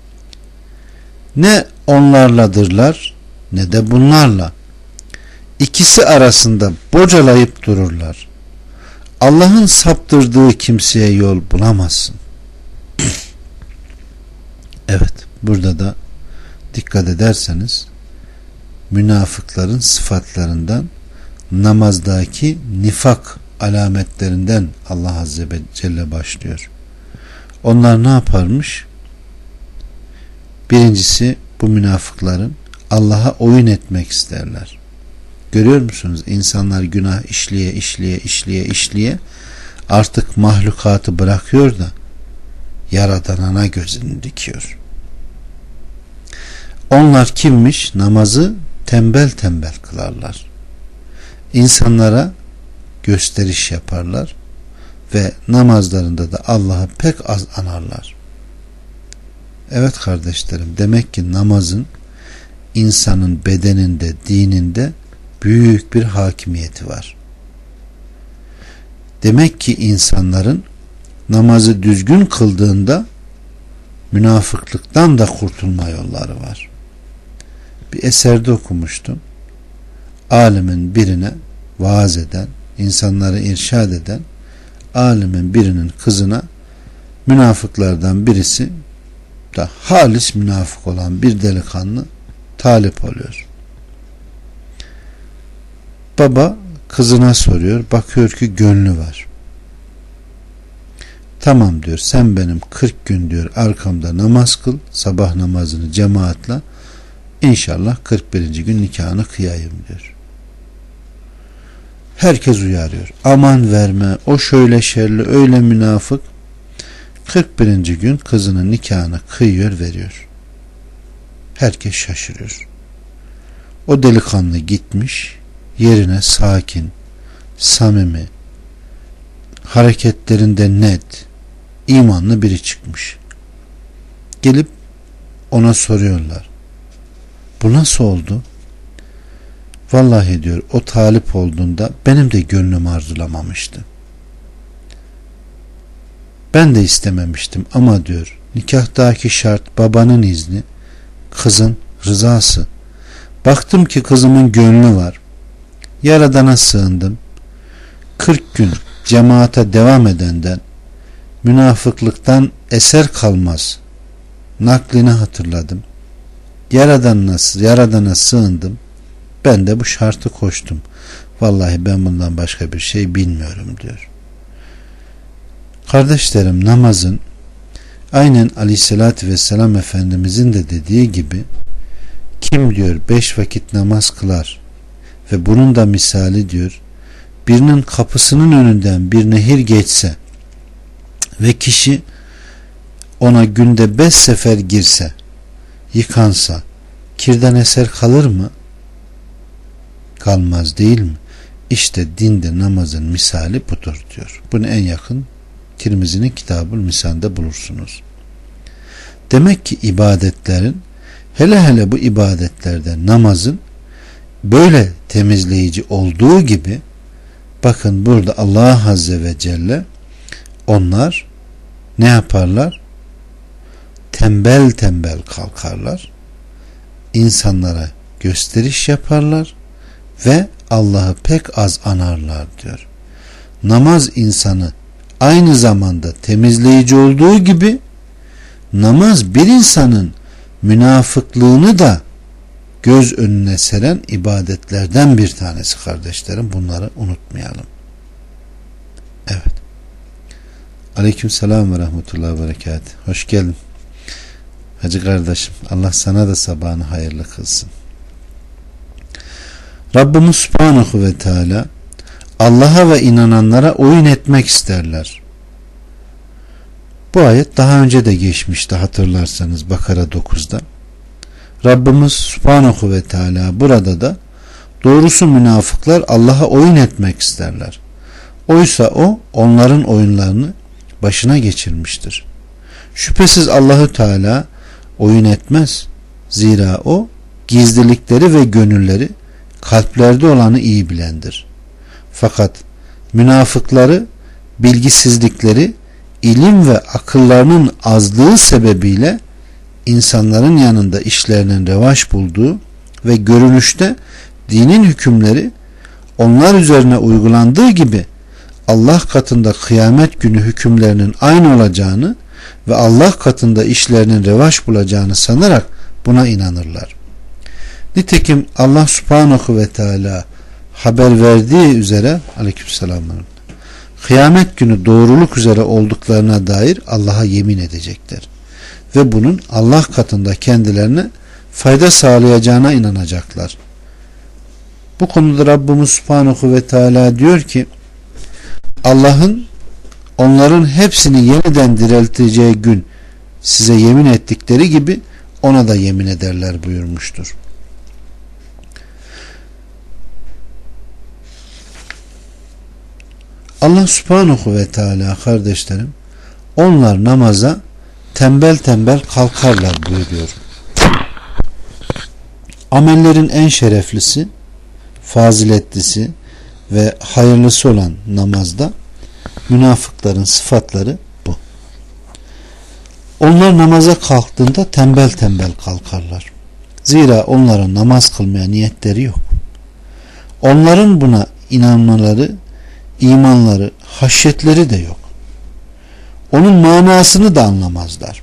Ne onlarladırlar ne de bunlarla. İkisi arasında bocalayıp dururlar. Allah'ın saptırdığı kimseye yol bulamazsın. Evet, burada da dikkat ederseniz münafıkların sıfatlarından namazdaki nifak alametlerinden Allah Azze ve Celle başlıyor. Onlar ne yaparmış? Birincisi, bu münafıkların Allah'a oyun etmek isterler. Görüyor musunuz? İnsanlar günah işleye artık mahlukatı bırakıyor da Yaradan'a gözünü dikiyor. Onlar kimmiş? Namazı tembel tembel kılarlar. İnsanlara gösteriş yaparlar ve namazlarında da Allah'ı pek az anarlar. Evet kardeşlerim, demek ki namazın insanın bedeninde, dininde büyük bir hakimiyeti var. Demek ki insanların namazı düzgün kıldığında münafıklıktan da kurtulma yolları var. Bir eserde okumuştum. Alimin birine vaaz eden, insanları irşad eden alimin birinin kızına münafıklardan birisi da halis münafık olan bir delikanlı talip oluyor. Baba kızına soruyor, bakıyor ki gönlü var. Tamam diyor, sen benim 40 gün diyor arkamda namaz kıl, sabah namazını cemaatle, İnşallah 41. gün nikahını kıyayım diyor. Herkes uyarıyor. Aman verme, o şöyle şerli, öyle münafık. 41. gün kızının nikahını kıyıyor, veriyor. Herkes şaşırıyor. O delikanlı gitmiş, yerine sakin, samimi, hareketlerinde net, imanlı biri çıkmış. Gelip ona soruyorlar. Bu nasıl oldu? Vallahi diyor, o talip olduğunda benim de gönlüm arzulamamıştı. Ben de istememiştim ama diyor, nikahtaki şart babanın izni, kızın rızası. Baktım ki kızımın gönlü var. Yaradan'a sığındım. 40 gün cemaate devam edenden, münafıklıktan eser kalmaz naklini hatırladım. Yaradan'a sığındım. Ben de bu şartı koştum. Vallahi ben bundan başka bir şey bilmiyorum diyor. Kardeşlerim, namazın aynen Aleyhisselatü Vesselam Efendimizin de dediği gibi, kim diyor 5 vakit namaz kılar ve bunun da misali diyor, birinin kapısının önünden bir nehir geçse ve kişi ona günde 5 sefer girse, yıkansa, kirden eser kalır mı? Kalmaz, değil mi? İşte dinde namazın misali budur diyor. Bunu en yakın Tirmizi'nin Kitab-ül Misan'da bulursunuz. Demek ki ibadetlerin, hele bu ibadetlerde namazın böyle temizleyici olduğu gibi, bakın burada Allah Azze ve Celle, onlar ne yaparlar? Tembel tembel kalkarlar, insanlara gösteriş yaparlar ve Allah'ı pek az anarlar diyor. Namaz insanı aynı zamanda temizleyici olduğu gibi, namaz bir insanın münafıklığını da göz önüne seren ibadetlerden bir tanesi kardeşlerim. Bunları unutmayalım. Evet. Aleykümselam ve rahmetullahi ve berekatuhu. Hoş geldin. Hacı kardeşim, Allah sana da sabahını hayırlı kılsın. Rabbimiz Subhanahu ve Teala Allah'a ve inananlara oyun etmek isterler. Bu ayet daha önce de geçmişti, hatırlarsanız Bakara 9'da. Rabbimiz Subhanahu ve Teala burada da doğrusu münafıklar Allah'a oyun etmek isterler. Oysa o onların oyunlarını başına geçirmiştir. Şüphesiz Allahü Teala oyun etmez. Zira o gizlilikleri ve gönülleri, kalplerde olanı iyi bilendir. Fakat münafıkları bilgisizlikleri, ilim ve akıllarının azlığı sebebiyle insanların yanında işlerinin revaç bulduğu ve görünüşte dinin hükümleri onlar üzerine uygulandığı gibi Allah katında kıyamet günü hükümlerinin aynı olacağını ve Allah katında işlerinin revaç bulacağını sanarak buna inanırlar. Nitekim Allah Subhanahu ve Teala haber verdiği üzere aleykümselam, kıyamet günü doğruluk üzere olduklarına dair Allah'a yemin edecekler ve bunun Allah katında kendilerine fayda sağlayacağına inanacaklar. Bu konuda Rabbimiz Subhanahu ve Teala diyor ki, Allah'ın onların hepsini yeniden dirilteceği gün size yemin ettikleri gibi ona da yemin ederler buyurmuştur. Allah Subhanahu ve Teala kardeşlerim, onlar namaza tembel tembel kalkarlar buyuruyor. Amellerin en şereflisi, faziletlisi ve hayırlısı olan namazda münafıkların sıfatları bu. Onlar namaza kalktığında tembel tembel kalkarlar. Zira onların namaz kılmaya niyetleri yok. Onların buna inanmaları, imanları, haşyetleri de yok. Onun manasını da anlamazlar.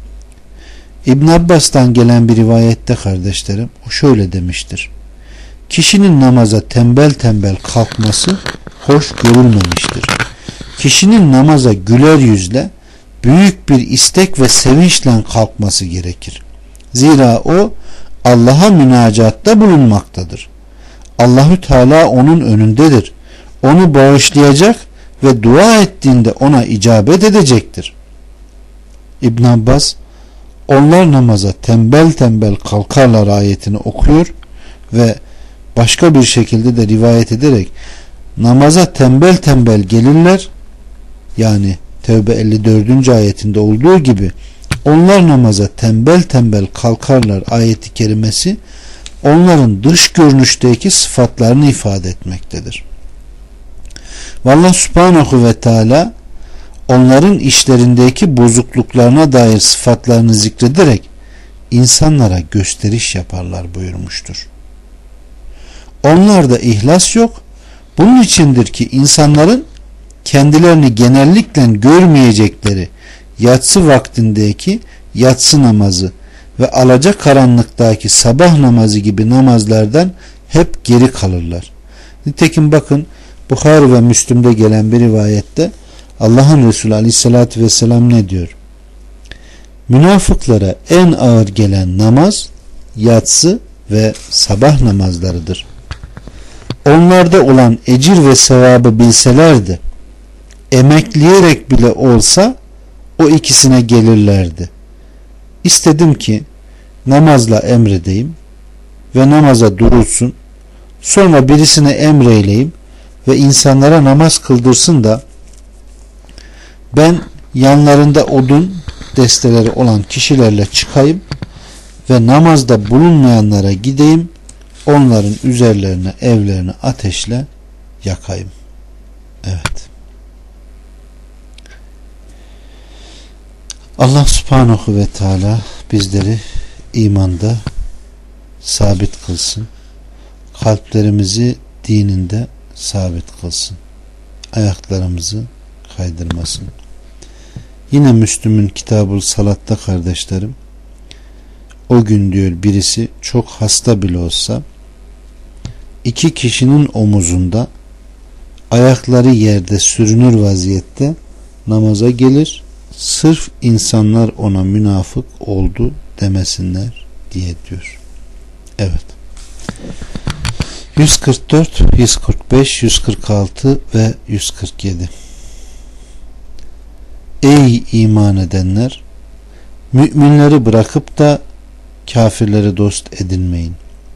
İbn Abbas'tan gelen bir rivayette kardeşlerim, o şöyle demiştir: kişinin namaza tembel tembel kalkması hoş görülmemiştir. Kişinin namaza güler yüzle, büyük bir istek ve sevinçle kalkması gerekir. Zira o Allah'a münacatta bulunmaktadır. Allahü Teala onun önündedir. Onu bağışlayacak ve dua ettiğinde ona icabet edecektir. İbn Abbas, onlar namaza tembel tembel kalkarlar ayetini okuyor ve başka bir şekilde de rivayet ederek namaza tembel tembel gelirler, yani Tevbe 54. ayetinde olduğu gibi onlar namaza tembel tembel kalkarlar ayeti kerimesi onların dış görünüşteki sıfatlarını ifade etmektedir. Allah Subhanahu ve Teala onların işlerindeki bozukluklarına dair sıfatlarını zikrederek insanlara gösteriş yaparlar buyurmuştur. Onlarda ihlas yok. Bunun içindir ki insanların kendilerini genellikle görmeyecekleri yatsı vaktindeki yatsı namazı ve alacakaranlıktaki sabah namazı gibi namazlardan hep geri kalırlar. Nitekim bakın, Bukhari ve Müslim'de gelen bir rivayette Allah'ın Resulü Aleyhisselatü Vesselam ne diyor? Münafıklara en ağır gelen namaz yatsı ve sabah namazlarıdır. Onlarda olan ecir ve sevabı bilselerdi, emekleyerek bile olsa o ikisine gelirlerdi. İstedim ki namazla emredeyim ve namaza durulsun, sonra birisine emreyleyim ve insanlara namaz kıldırsın da ben yanlarında odun desteleri olan kişilerle çıkayım ve namazda bulunmayanlara gideyim, onların üzerlerine evlerini ateşle yakayım. Evet. Allah Subhanahu ve Teala bizleri imanda sabit kılsın. Kalplerimizi dininde sabit kılsın. Ayaklarımızı kaydırmasın. Yine Müslüm'ün Kitab-ül Salat'ta kardeşlerim, o gün diyor birisi çok hasta bile olsa iki kişinin omuzunda ayakları yerde sürünür vaziyette namaza gelir, sırf insanlar ona münafık oldu demesinler diye diyor. Evet. 144, 145, 146 ve 147. Ey iman edenler! Müminleri bırakıp da kafirleri dost edinmeyin.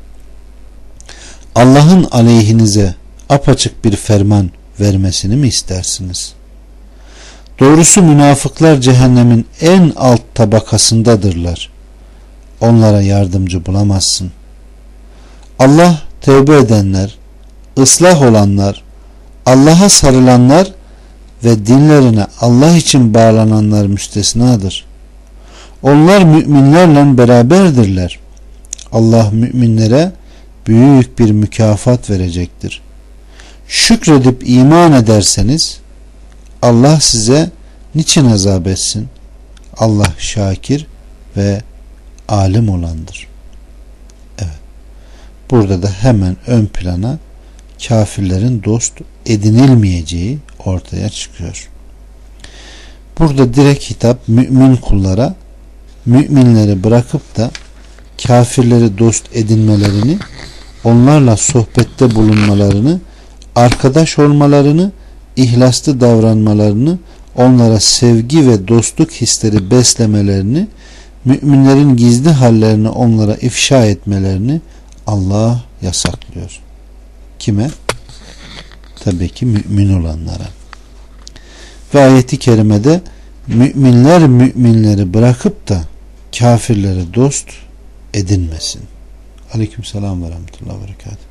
Allah'ın aleyhinize apaçık bir ferman vermesini mi istersiniz? Doğrusu münafıklar cehennemin en alt tabakasındadırlar. Onlara yardımcı bulamazsın. Allah tövbe edenler, ıslah olanlar, Allah'a sarılanlar ve dinlerine Allah için bağlananlar müstesnadır. Onlar müminlerle beraberdirler. Allah müminlere büyük bir mükafat verecektir. Şükredip iman ederseniz Allah size niçin azap etsin? Allah şakir ve alim olandır. Evet. Burada da hemen ön plana kafirlerin dost edinilmeyeceği ortaya çıkıyor. Burada direkt hitap mümin kullara, müminleri bırakıp da kafirleri dost edinmelerini, onlarla sohbette bulunmalarını, arkadaş olmalarını, ihlaslı davranmalarını, onlara sevgi ve dostluk hisleri beslemelerini, müminlerin gizli hallerini onlara ifşa etmelerini Allah yasaklıyor. Kime? Tabii ki mümin olanlara. Ve ayeti kerimede müminler müminleri bırakıp da kafirleri dost edinmesin. Aleykümselam ve rahmetullahi ve berekatuhu.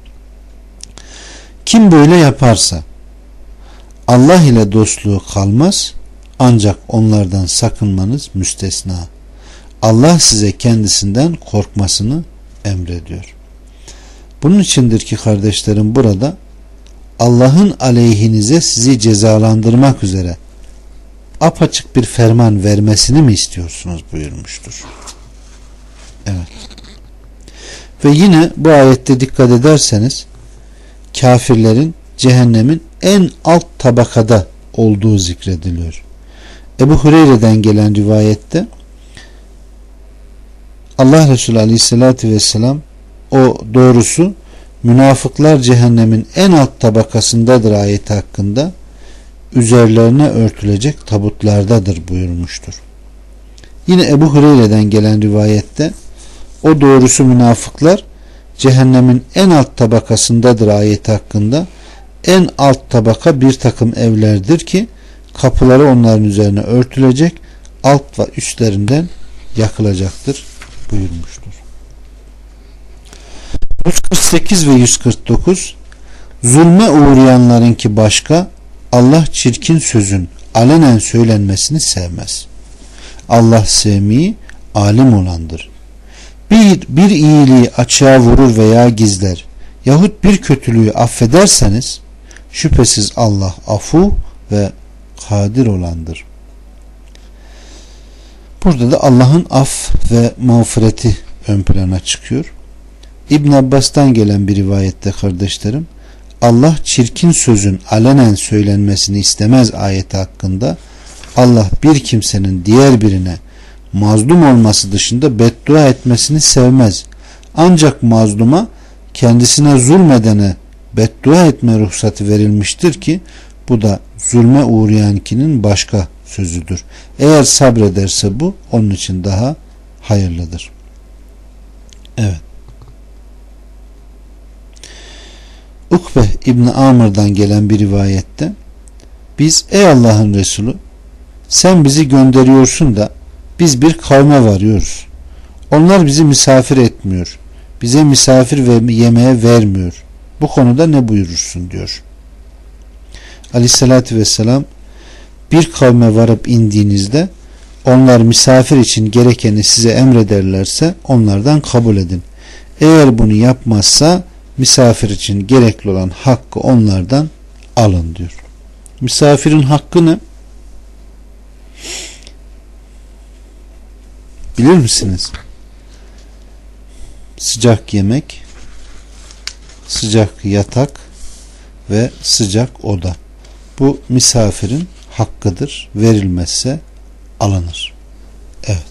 Kim böyle yaparsa Allah ile dostluğu kalmaz, ancak onlardan sakınmanız müstesna. Allah size kendisinden korkmasını emrediyor. Bunun içindir ki kardeşlerim, burada Allah'ın aleyhinize sizi cezalandırmak üzere apaçık bir ferman vermesini mi istiyorsunuz buyurmuştur. Evet. Ve yine bu ayette dikkat ederseniz kafirlerin cehennemin en alt tabakada olduğu zikrediliyor. Ebu Hureyre'den gelen rivayette Allah Resulü Aleyhisselatü Vesselam o doğrusu münafıklar cehennemin en alt tabakasındadır ayeti hakkında üzerlerine örtülecek tabutlardadır buyurmuştur. Yine Ebu Hureyre'den gelen rivayette o doğrusu münafıklar cehennemin en alt tabakasındadır ayeti hakkında en alt tabaka bir takım evlerdir ki kapıları onların üzerine örtülecek, alt ve üstlerinden yakılacaktır buyurmuştur. 148 ve 149 zulme uğrayanlarınki başka, Allah çirkin sözün alenen söylenmesini sevmez. Allah sevmeyi alim olandır. Bir iyiliği açığa vurur veya gizler yahut bir kötülüğü affederseniz şüphesiz Allah afu ve kadir olandır. Burada da Allah'ın af ve mağfireti ön plana çıkıyor. İbn Abbas'tan gelen bir rivayette kardeşlerim, Allah çirkin sözün alenen söylenmesini istemez ayeti hakkında Allah bir kimsenin diğer birine mazlum olması dışında beddua etmesini sevmez. Ancak mazluma kendisine zulmedene beddua etme ruhsatı verilmiştir ki bu da zulme uğrayankinin başka sözüdür. Eğer sabrederse bu onun için daha hayırlıdır. Evet. Ukbe İbni Amr'dan gelen bir rivayette biz ey Allah'ın Resulü sen bizi gönderiyorsun da biz bir kavme varıyoruz. Onlar bizi misafir etmiyor. Bize misafir ve yemeğe vermiyor. Bu konuda ne buyurursun diyor. Aleyhissalatü vesselam bir kavme varıp indiğinizde onlar misafir için gerekeni size emrederlerse onlardan kabul edin. Eğer bunu yapmazsa misafir için gerekli olan hakkı onlardan alın diyor. Misafirin hakkı ne? Bilir misiniz? Sıcak yemek, sıcak yatak ve sıcak oda. Bu misafirin hakkıdır. Verilmezse alınır. Evet.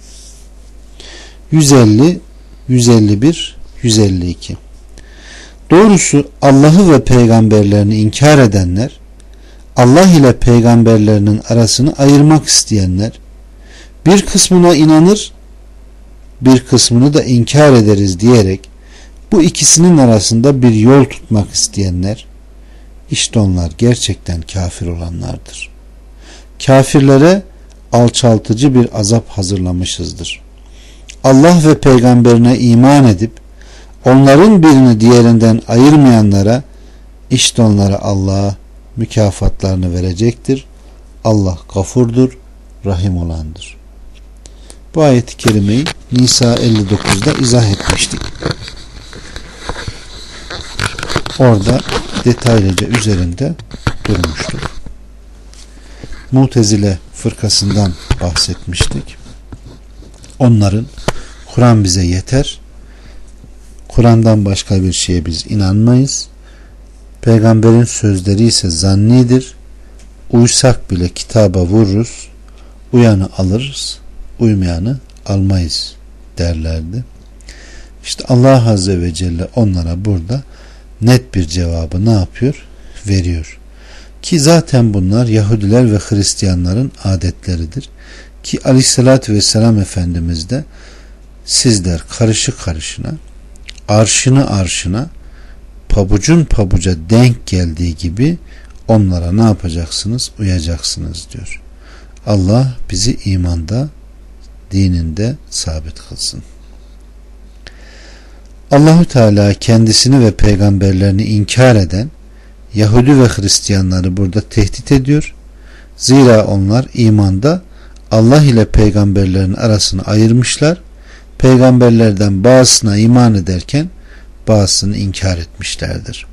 150, 151, 152. Doğrusu Allah'ı ve peygamberlerini inkar edenler, Allah ile peygamberlerinin arasını ayırmak isteyenler, bir kısmına inanır, bir kısmını da inkar ederiz diyerek bu ikisinin arasında bir yol tutmak isteyenler, işte onlar gerçekten kafir olanlardır. Kafirlere alçaltıcı bir azap hazırlamışızdır. Allah ve peygamberine iman edip onların birini diğerinden ayırmayanlara, işte onlara Allah mükafatlarını verecektir. Allah gafurdur, rahim olandır. Bu ayet-i kerimeyi Nisa 59'da izah etmiştik. Orada detaylıca üzerinde durmuştuk. Mutezile fırkasından bahsetmiştik. Onların Kur'an bize yeter, Kur'an'dan başka bir şeye biz inanmayız, peygamberin sözleri ise zannidir, uysak bile kitaba vururuz, uyanı alırız, uymayanı almayız derlerdi. İşte Allah Azze ve Celle onlara burada net bir cevabı ne yapıyor? Veriyor. Ki zaten bunlar Yahudiler ve Hristiyanların adetleridir. Ki Aleyhisselatü Vesselam Efendimiz de sizler karışı karışına, arşını arşına, pabucun pabuca denk geldiği gibi onlara ne yapacaksınız? Uyacaksınız diyor. Allah bizi imanda, dininde sabit kılsın. Allahu Teala kendisini ve peygamberlerini inkar eden Yahudi ve Hristiyanları burada tehdit ediyor. Zira onlar imanda Allah ile peygamberlerin arasını ayırmışlar. Peygamberlerden bazısına iman ederken bazısını inkar etmişlerdir.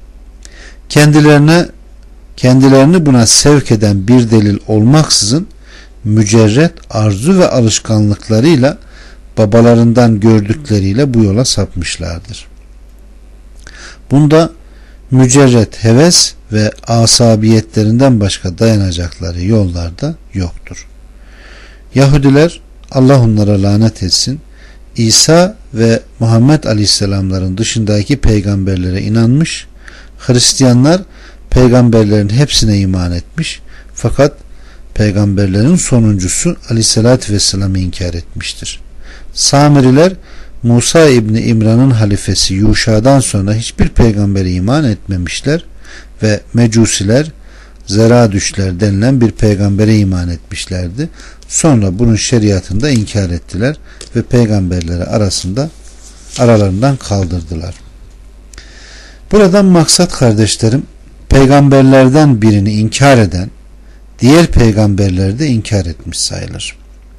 Kendilerini buna sevk eden bir delil olmaksızın mücerret arzu ve alışkanlıklarıyla babalarından gördükleriyle bu yola sapmışlardır. Bunda mücerret heves ve asabiyetlerinden başka dayanacakları yollarda yoktur. Yahudiler, Allah onlara lanet etsin, İsa ve Muhammed Aleyhisselamların dışındaki peygamberlere inanmış, Hristiyanlar peygamberlerin hepsine iman etmiş, fakat peygamberlerin sonuncusu Aleyhisselatü Vesselam'ı inkar etmiştir. Samiriler Musa İbni İmran'ın halifesi Yuşa'dan sonra hiçbir peygambere iman etmemişler ve Mecusiler Zeradüşler denilen bir peygambere iman etmişlerdi. Sonra bunun şeriatını da inkar ettiler ve peygamberleri aralarından kaldırdılar. Buradan maksat kardeşlerim, peygamberlerden birini inkar eden diğer peygamberleri de inkar etmiş sayılır.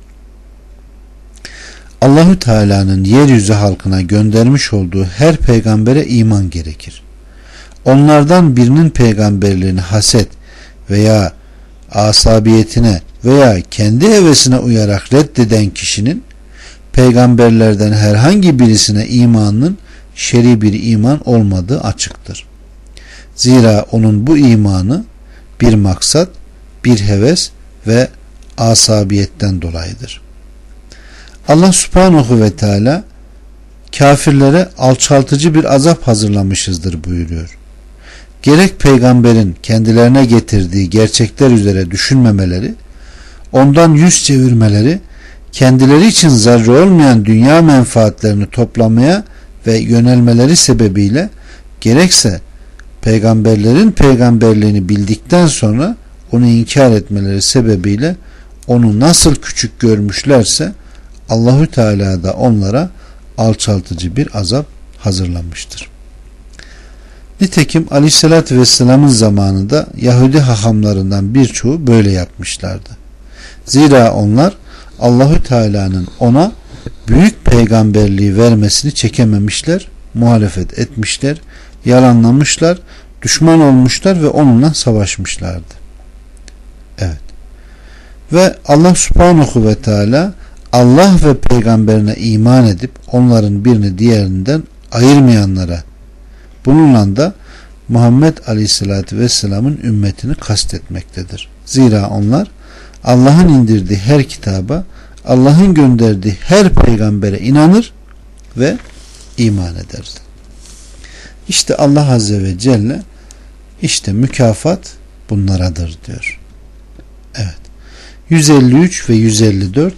Allahü Teala'nın yeryüzü halkına göndermiş olduğu her peygambere iman gerekir. Onlardan birinin peygamberliğini haset veya asabiyetine veya kendi hevesine uyarak reddeden kişinin peygamberlerden herhangi birisine imanının şer'i bir iman olmadığı açıktır. Zira onun bu imanı bir maksat, bir heves ve asabiyetten dolayıdır. Allah Subhanahu ve Teala kafirlere alçaltıcı bir azap hazırlamışızdır buyuruyor. Gerek peygamberin kendilerine getirdiği gerçekler üzere düşünmemeleri, ondan yüz çevirmeleri, kendileri için zararı olmayan dünya menfaatlerini toplamaya ve yönelmeleri sebebiyle, gerekse peygamberlerin peygamberliğini bildikten sonra onu inkar etmeleri sebebiyle onu nasıl küçük görmüşlerse Allahü Teala da onlara alçaltıcı bir azap hazırlamıştır. Nitekim Aleyhisselatü Vesselam'ın zamanında Yahudi hahamlarından birçoğu böyle yapmışlardı. Zira onlar Allahü Teala'nın ona büyük peygamberliği vermesini çekememişler, muhalefet etmişler, yalanlamışlar, düşman olmuşlar ve onunla savaşmışlardı. Evet. Ve Allah Subhanahu ve Teala Allah ve peygamberine iman edip onların birini diğerinden ayırmayanlara, bununla da Muhammed Aleyhisselatü Vesselam'ın ümmetini kastetmektedir. Zira onlar Allah'ın indirdiği her kitaba, Allah'ın gönderdiği her peygambere inanır ve iman ederler. İşte Allah Azze ve Celle işte mükafat bunlaradır diyor. Evet. 153 ve 154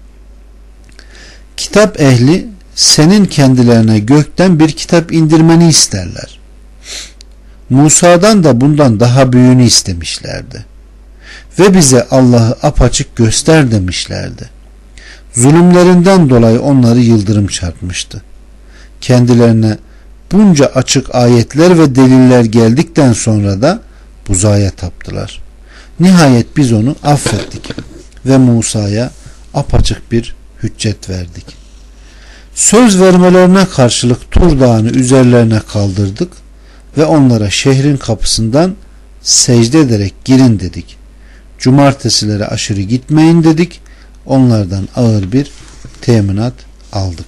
Kitap ehli senin kendilerine gökten bir kitap indirmeni isterler. Musa'dan da bundan daha büyüğünü istemişlerdi. Ve bize Allah'ı apaçık göster demişlerdi. Zulümlerinden dolayı onları yıldırım çarpmıştı. Kendilerine bunca açık ayetler ve deliller geldikten sonra da buzağıya taptılar. Nihayet biz onu affettik ve Musa'ya apaçık bir hüccet verdik. Söz vermelerine karşılık Tur Dağı'nı üzerlerine kaldırdık ve onlara şehrin kapısından secde ederek girin dedik. Cumartesilere aşırı gitmeyin dedik. Onlardan ağır bir teminat aldık.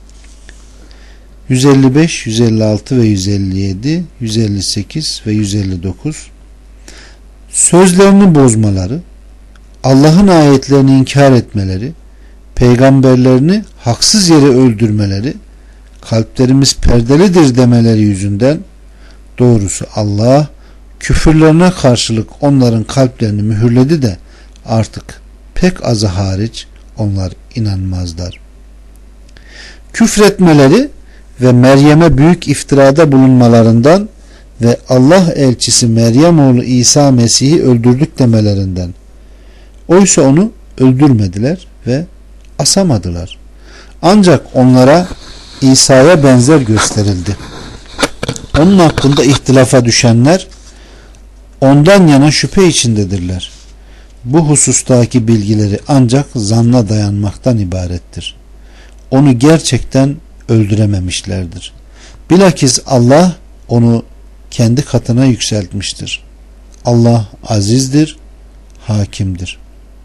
155, 156 ve 157, 158 ve 159 Sözlerini bozmaları, Allah'ın ayetlerini inkar etmeleri, peygamberlerini haksız yere öldürmeleri, kalplerimiz perdelidir demeleri yüzünden doğrusu Allah küfürlerine karşılık onların kalplerini mühürledi de artık pek azı hariç onlar inanmazlar. Küfretmeleri ve Meryem'e büyük iftirada bulunmalarından ve Allah elçisi Meryem oğlu İsa Mesih'i öldürdük demelerinden. Oysa onu öldürmediler ve asamadılar. Ancak onlara İsa'ya benzer gösterildi. Onun hakkında ihtilafa düşenler ondan yana şüphe içindedirler. Bu husustaki bilgileri ancak zanna dayanmaktan ibarettir. Onu gerçekten öldürememişlerdir. Bilakis Allah onu kendi katına yükseltmiştir. Allah azizdir, hakimdir.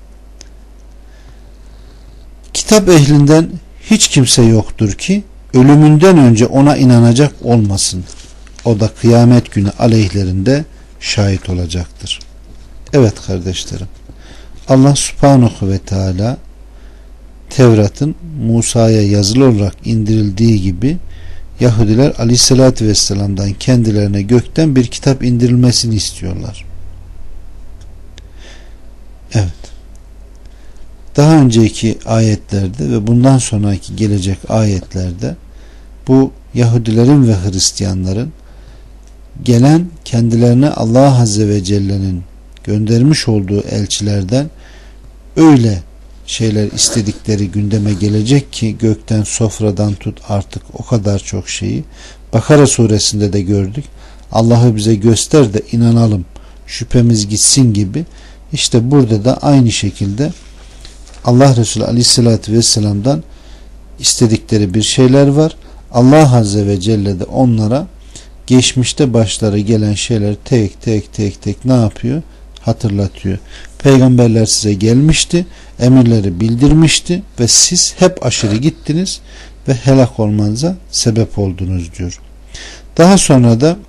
Kitap ehlinden hiç kimse yoktur ki ölümünden önce ona inanacak olmasın. O da kıyamet günü aleyhlerinde şahit olacaktır. Evet kardeşlerim, Allah subhanahu ve teala Tevrat'ın Musa'ya yazılı olarak indirildiği gibi Yahudiler Aleyhisselatü Vesselam'dan kendilerine gökten bir kitap indirilmesini istiyorlar. Evet. Daha önceki ayetlerde ve bundan sonraki gelecek ayetlerde bu Yahudilerin ve Hristiyanların gelen kendilerine Allah Azze ve Celle'nin göndermiş olduğu elçilerden öyle şeyler istedikleri gündeme gelecek ki gökten sofradan tut artık o kadar çok şeyi Bakara suresinde de gördük. Allah'ı bize göster de inanalım, şüphemiz gitsin gibi. İşte burada da aynı şekilde Allah Resulü Aleyhisselatü Vesselam'dan istedikleri bir şeyler var. Allah Azze ve Celle de onlara geçmişte başları gelen şeyler tek ne yapıyor? Hatırlatıyor. Peygamberler size gelmişti, emirleri bildirmişti ve siz hep aşırı gittiniz ve helak olmanıza sebep oldunuz diyor. Daha sonra da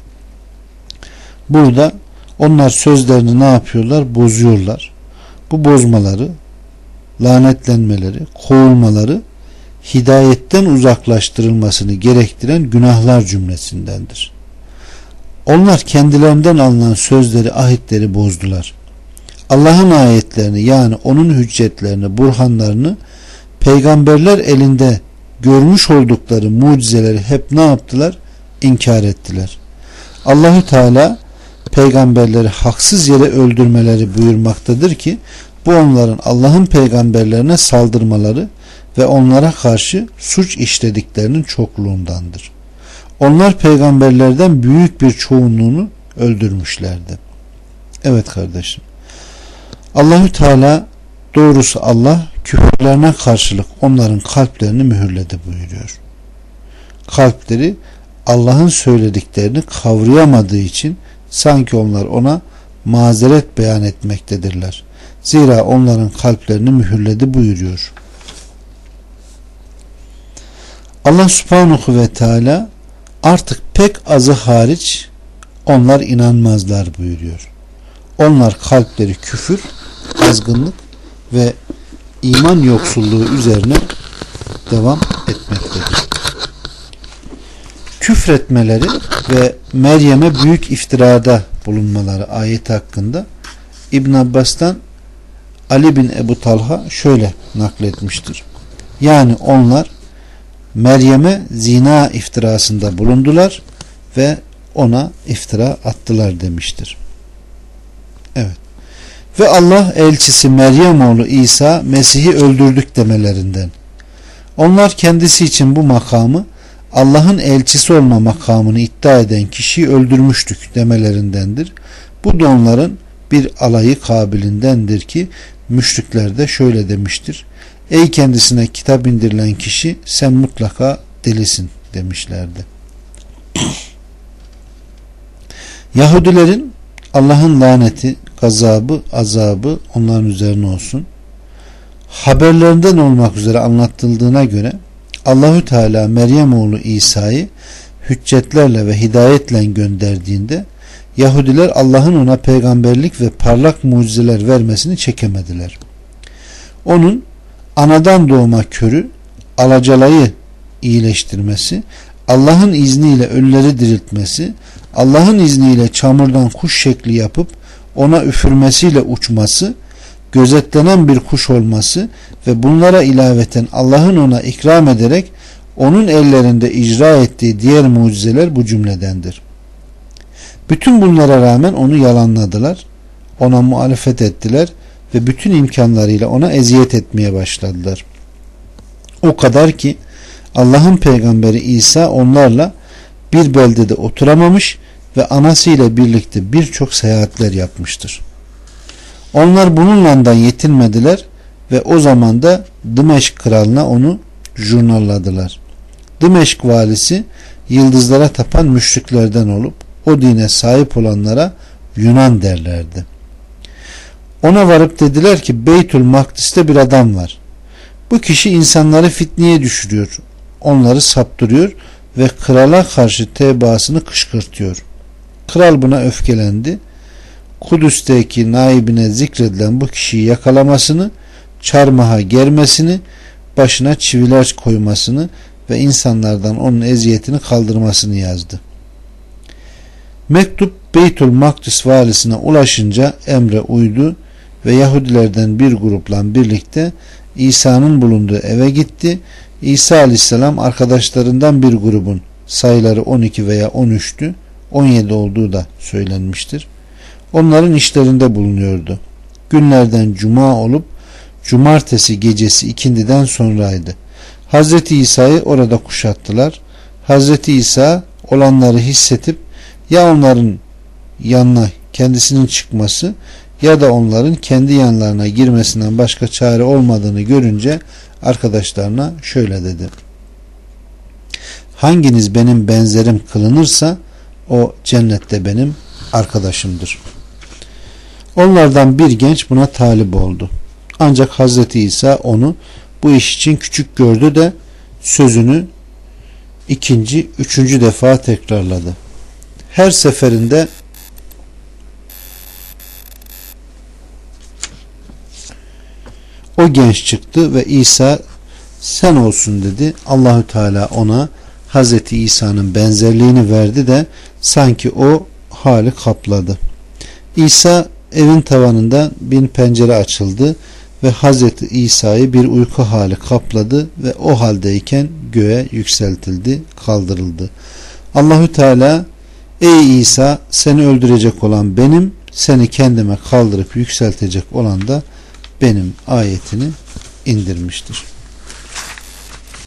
burada onlar sözlerini ne yapıyorlar? Bozuyorlar. Bu bozmaları, lanetlenmeleri, kovulmaları hidayetten uzaklaştırılmasını gerektiren günahlar cümlesindendir. Onlar kendilerinden alınan sözleri, ahitleri bozdular. Allah'ın ayetlerini yani onun hüccetlerini, burhanlarını peygamberler elinde görmüş oldukları mucizeleri hep ne yaptılar? İnkar ettiler. Allahü Teala peygamberleri haksız yere öldürmeleri buyurmaktadır ki bu onların Allah'ın peygamberlerine saldırmaları ve onlara karşı suç işlediklerinin çokluğundandır. Onlar peygamberlerden büyük bir çoğunluğunu öldürmüşlerdi. Evet kardeşim. Allahü Teala doğrusu Allah küfürlerine karşılık onların kalplerini mühürledi buyuruyor. Kalpleri Allah'ın söylediklerini kavrayamadığı için sanki onlar ona mazeret beyan etmektedirler. Zira onların kalplerini mühürledi buyuruyor. Allah subhanahu ve teala artık pek azı hariç onlar inanmazlar buyuruyor. Onlar kalpleri küfür, azgınlık ve iman yoksulluğu üzerine devam etmektedir. Küfretmeleri ve Meryem'e büyük iftirada bulunmaları ayeti hakkında İbn Abbas'tan Ali bin Ebu Talha şöyle nakletmiştir. Yani onlar Meryem'e zina iftirasında bulundular ve ona iftira attılar demiştir. Evet. Ve Allah elçisi Meryem oğlu İsa Mesih'i öldürdük demelerinden. Onlar kendisi için bu makamı Allah'ın elçisi olma makamını iddia eden kişiyi öldürmüştük demelerindendir. Bu da onların bir alayı kabilindendir ki müşrikler de şöyle demiştir. Ey kendisine kitap indirilen kişi sen mutlaka delisin demişlerdi. Yahudilerin Allah'ın laneti, gazabı, azabı onların üzerine olsun. Haberlerinden olmak üzere anlatıldığına göre Allahü Teala Meryem oğlu İsa'yı hüccetlerle ve hidayetle gönderdiğinde Yahudiler Allah'ın ona peygamberlik ve parlak mucizeler vermesini çekemediler. Onun anadan doğma körü, alacalayı iyileştirmesi, Allah'ın izniyle ölüleri diriltmesi, Allah'ın izniyle çamurdan kuş şekli yapıp ona üfürmesiyle uçması, gözetlenen bir kuş olması ve bunlara ilaveten Allah'ın ona ikram ederek onun ellerinde icra ettiği diğer mucizeler bu cümledendir. Bütün bunlara rağmen onu yalanladılar, ona muhalefet ettiler ve bütün imkanlarıyla ona eziyet etmeye başladılar. O kadar ki Allah'ın peygamberi İsa onlarla bir beldede oturamamış ve anasıyla birlikte birçok seyahatler yapmıştır. Onlar bununla da yetinmediler ve o zaman da Dimeşk kralına onu jurnalladılar. Dimeşk valisi yıldızlara tapan müşriklerden olup o dine sahip olanlara Yunan derlerdi. Ona varıp dediler ki Beytül Makdis'te bir adam var. Bu kişi insanları fitneye düşürüyor, onları saptırıyor ve krala karşı tebaasını kışkırtıyor. Kral buna öfkelendi. Kudüs'teki naibine zikredilen bu kişiyi yakalamasını, çarmıha germesini, başına çiviler koymasını ve insanlardan onun eziyetini kaldırmasını yazdı. Mektup Beytül Makdis valisine ulaşınca emre uydu ve Yahudilerden bir grupla birlikte İsa'nın bulunduğu eve gitti. İsa aleyhisselam arkadaşlarından bir grubun sayıları 12 veya 13'tü, 17 olduğu da söylenmiştir. Onların işlerinde bulunuyordu. Günlerden cuma olup cumartesi gecesi ikindiden sonraydı. Hazreti İsa'yı orada kuşattılar. Hazreti İsa olanları hissedip ya onların yanına kendisinin çıkması ya da onların kendi yanlarına girmesinden başka çare olmadığını görünce arkadaşlarına şöyle dedi. Hanginiz benim benzerim kılınırsa o cennette benim arkadaşımdır. Onlardan bir genç buna talip oldu. Ancak Hazreti İsa onu bu iş için küçük gördü de sözünü ikinci, üçüncü defa tekrarladı. Her seferinde o genç çıktı ve İsa sen olsun dedi. Allahü Teala ona Hazreti İsa'nın benzerliğini verdi de sanki o hali kapladı. İsa evin tavanında bir pencere açıldı ve Hazreti İsa'yı bir uyku hali kapladı ve o haldeyken göğe yükseltildi, kaldırıldı. Allahü Teala ey İsa seni öldürecek olan benim, seni kendime kaldırıp yükseltecek olan da benim ayetini indirmiştir.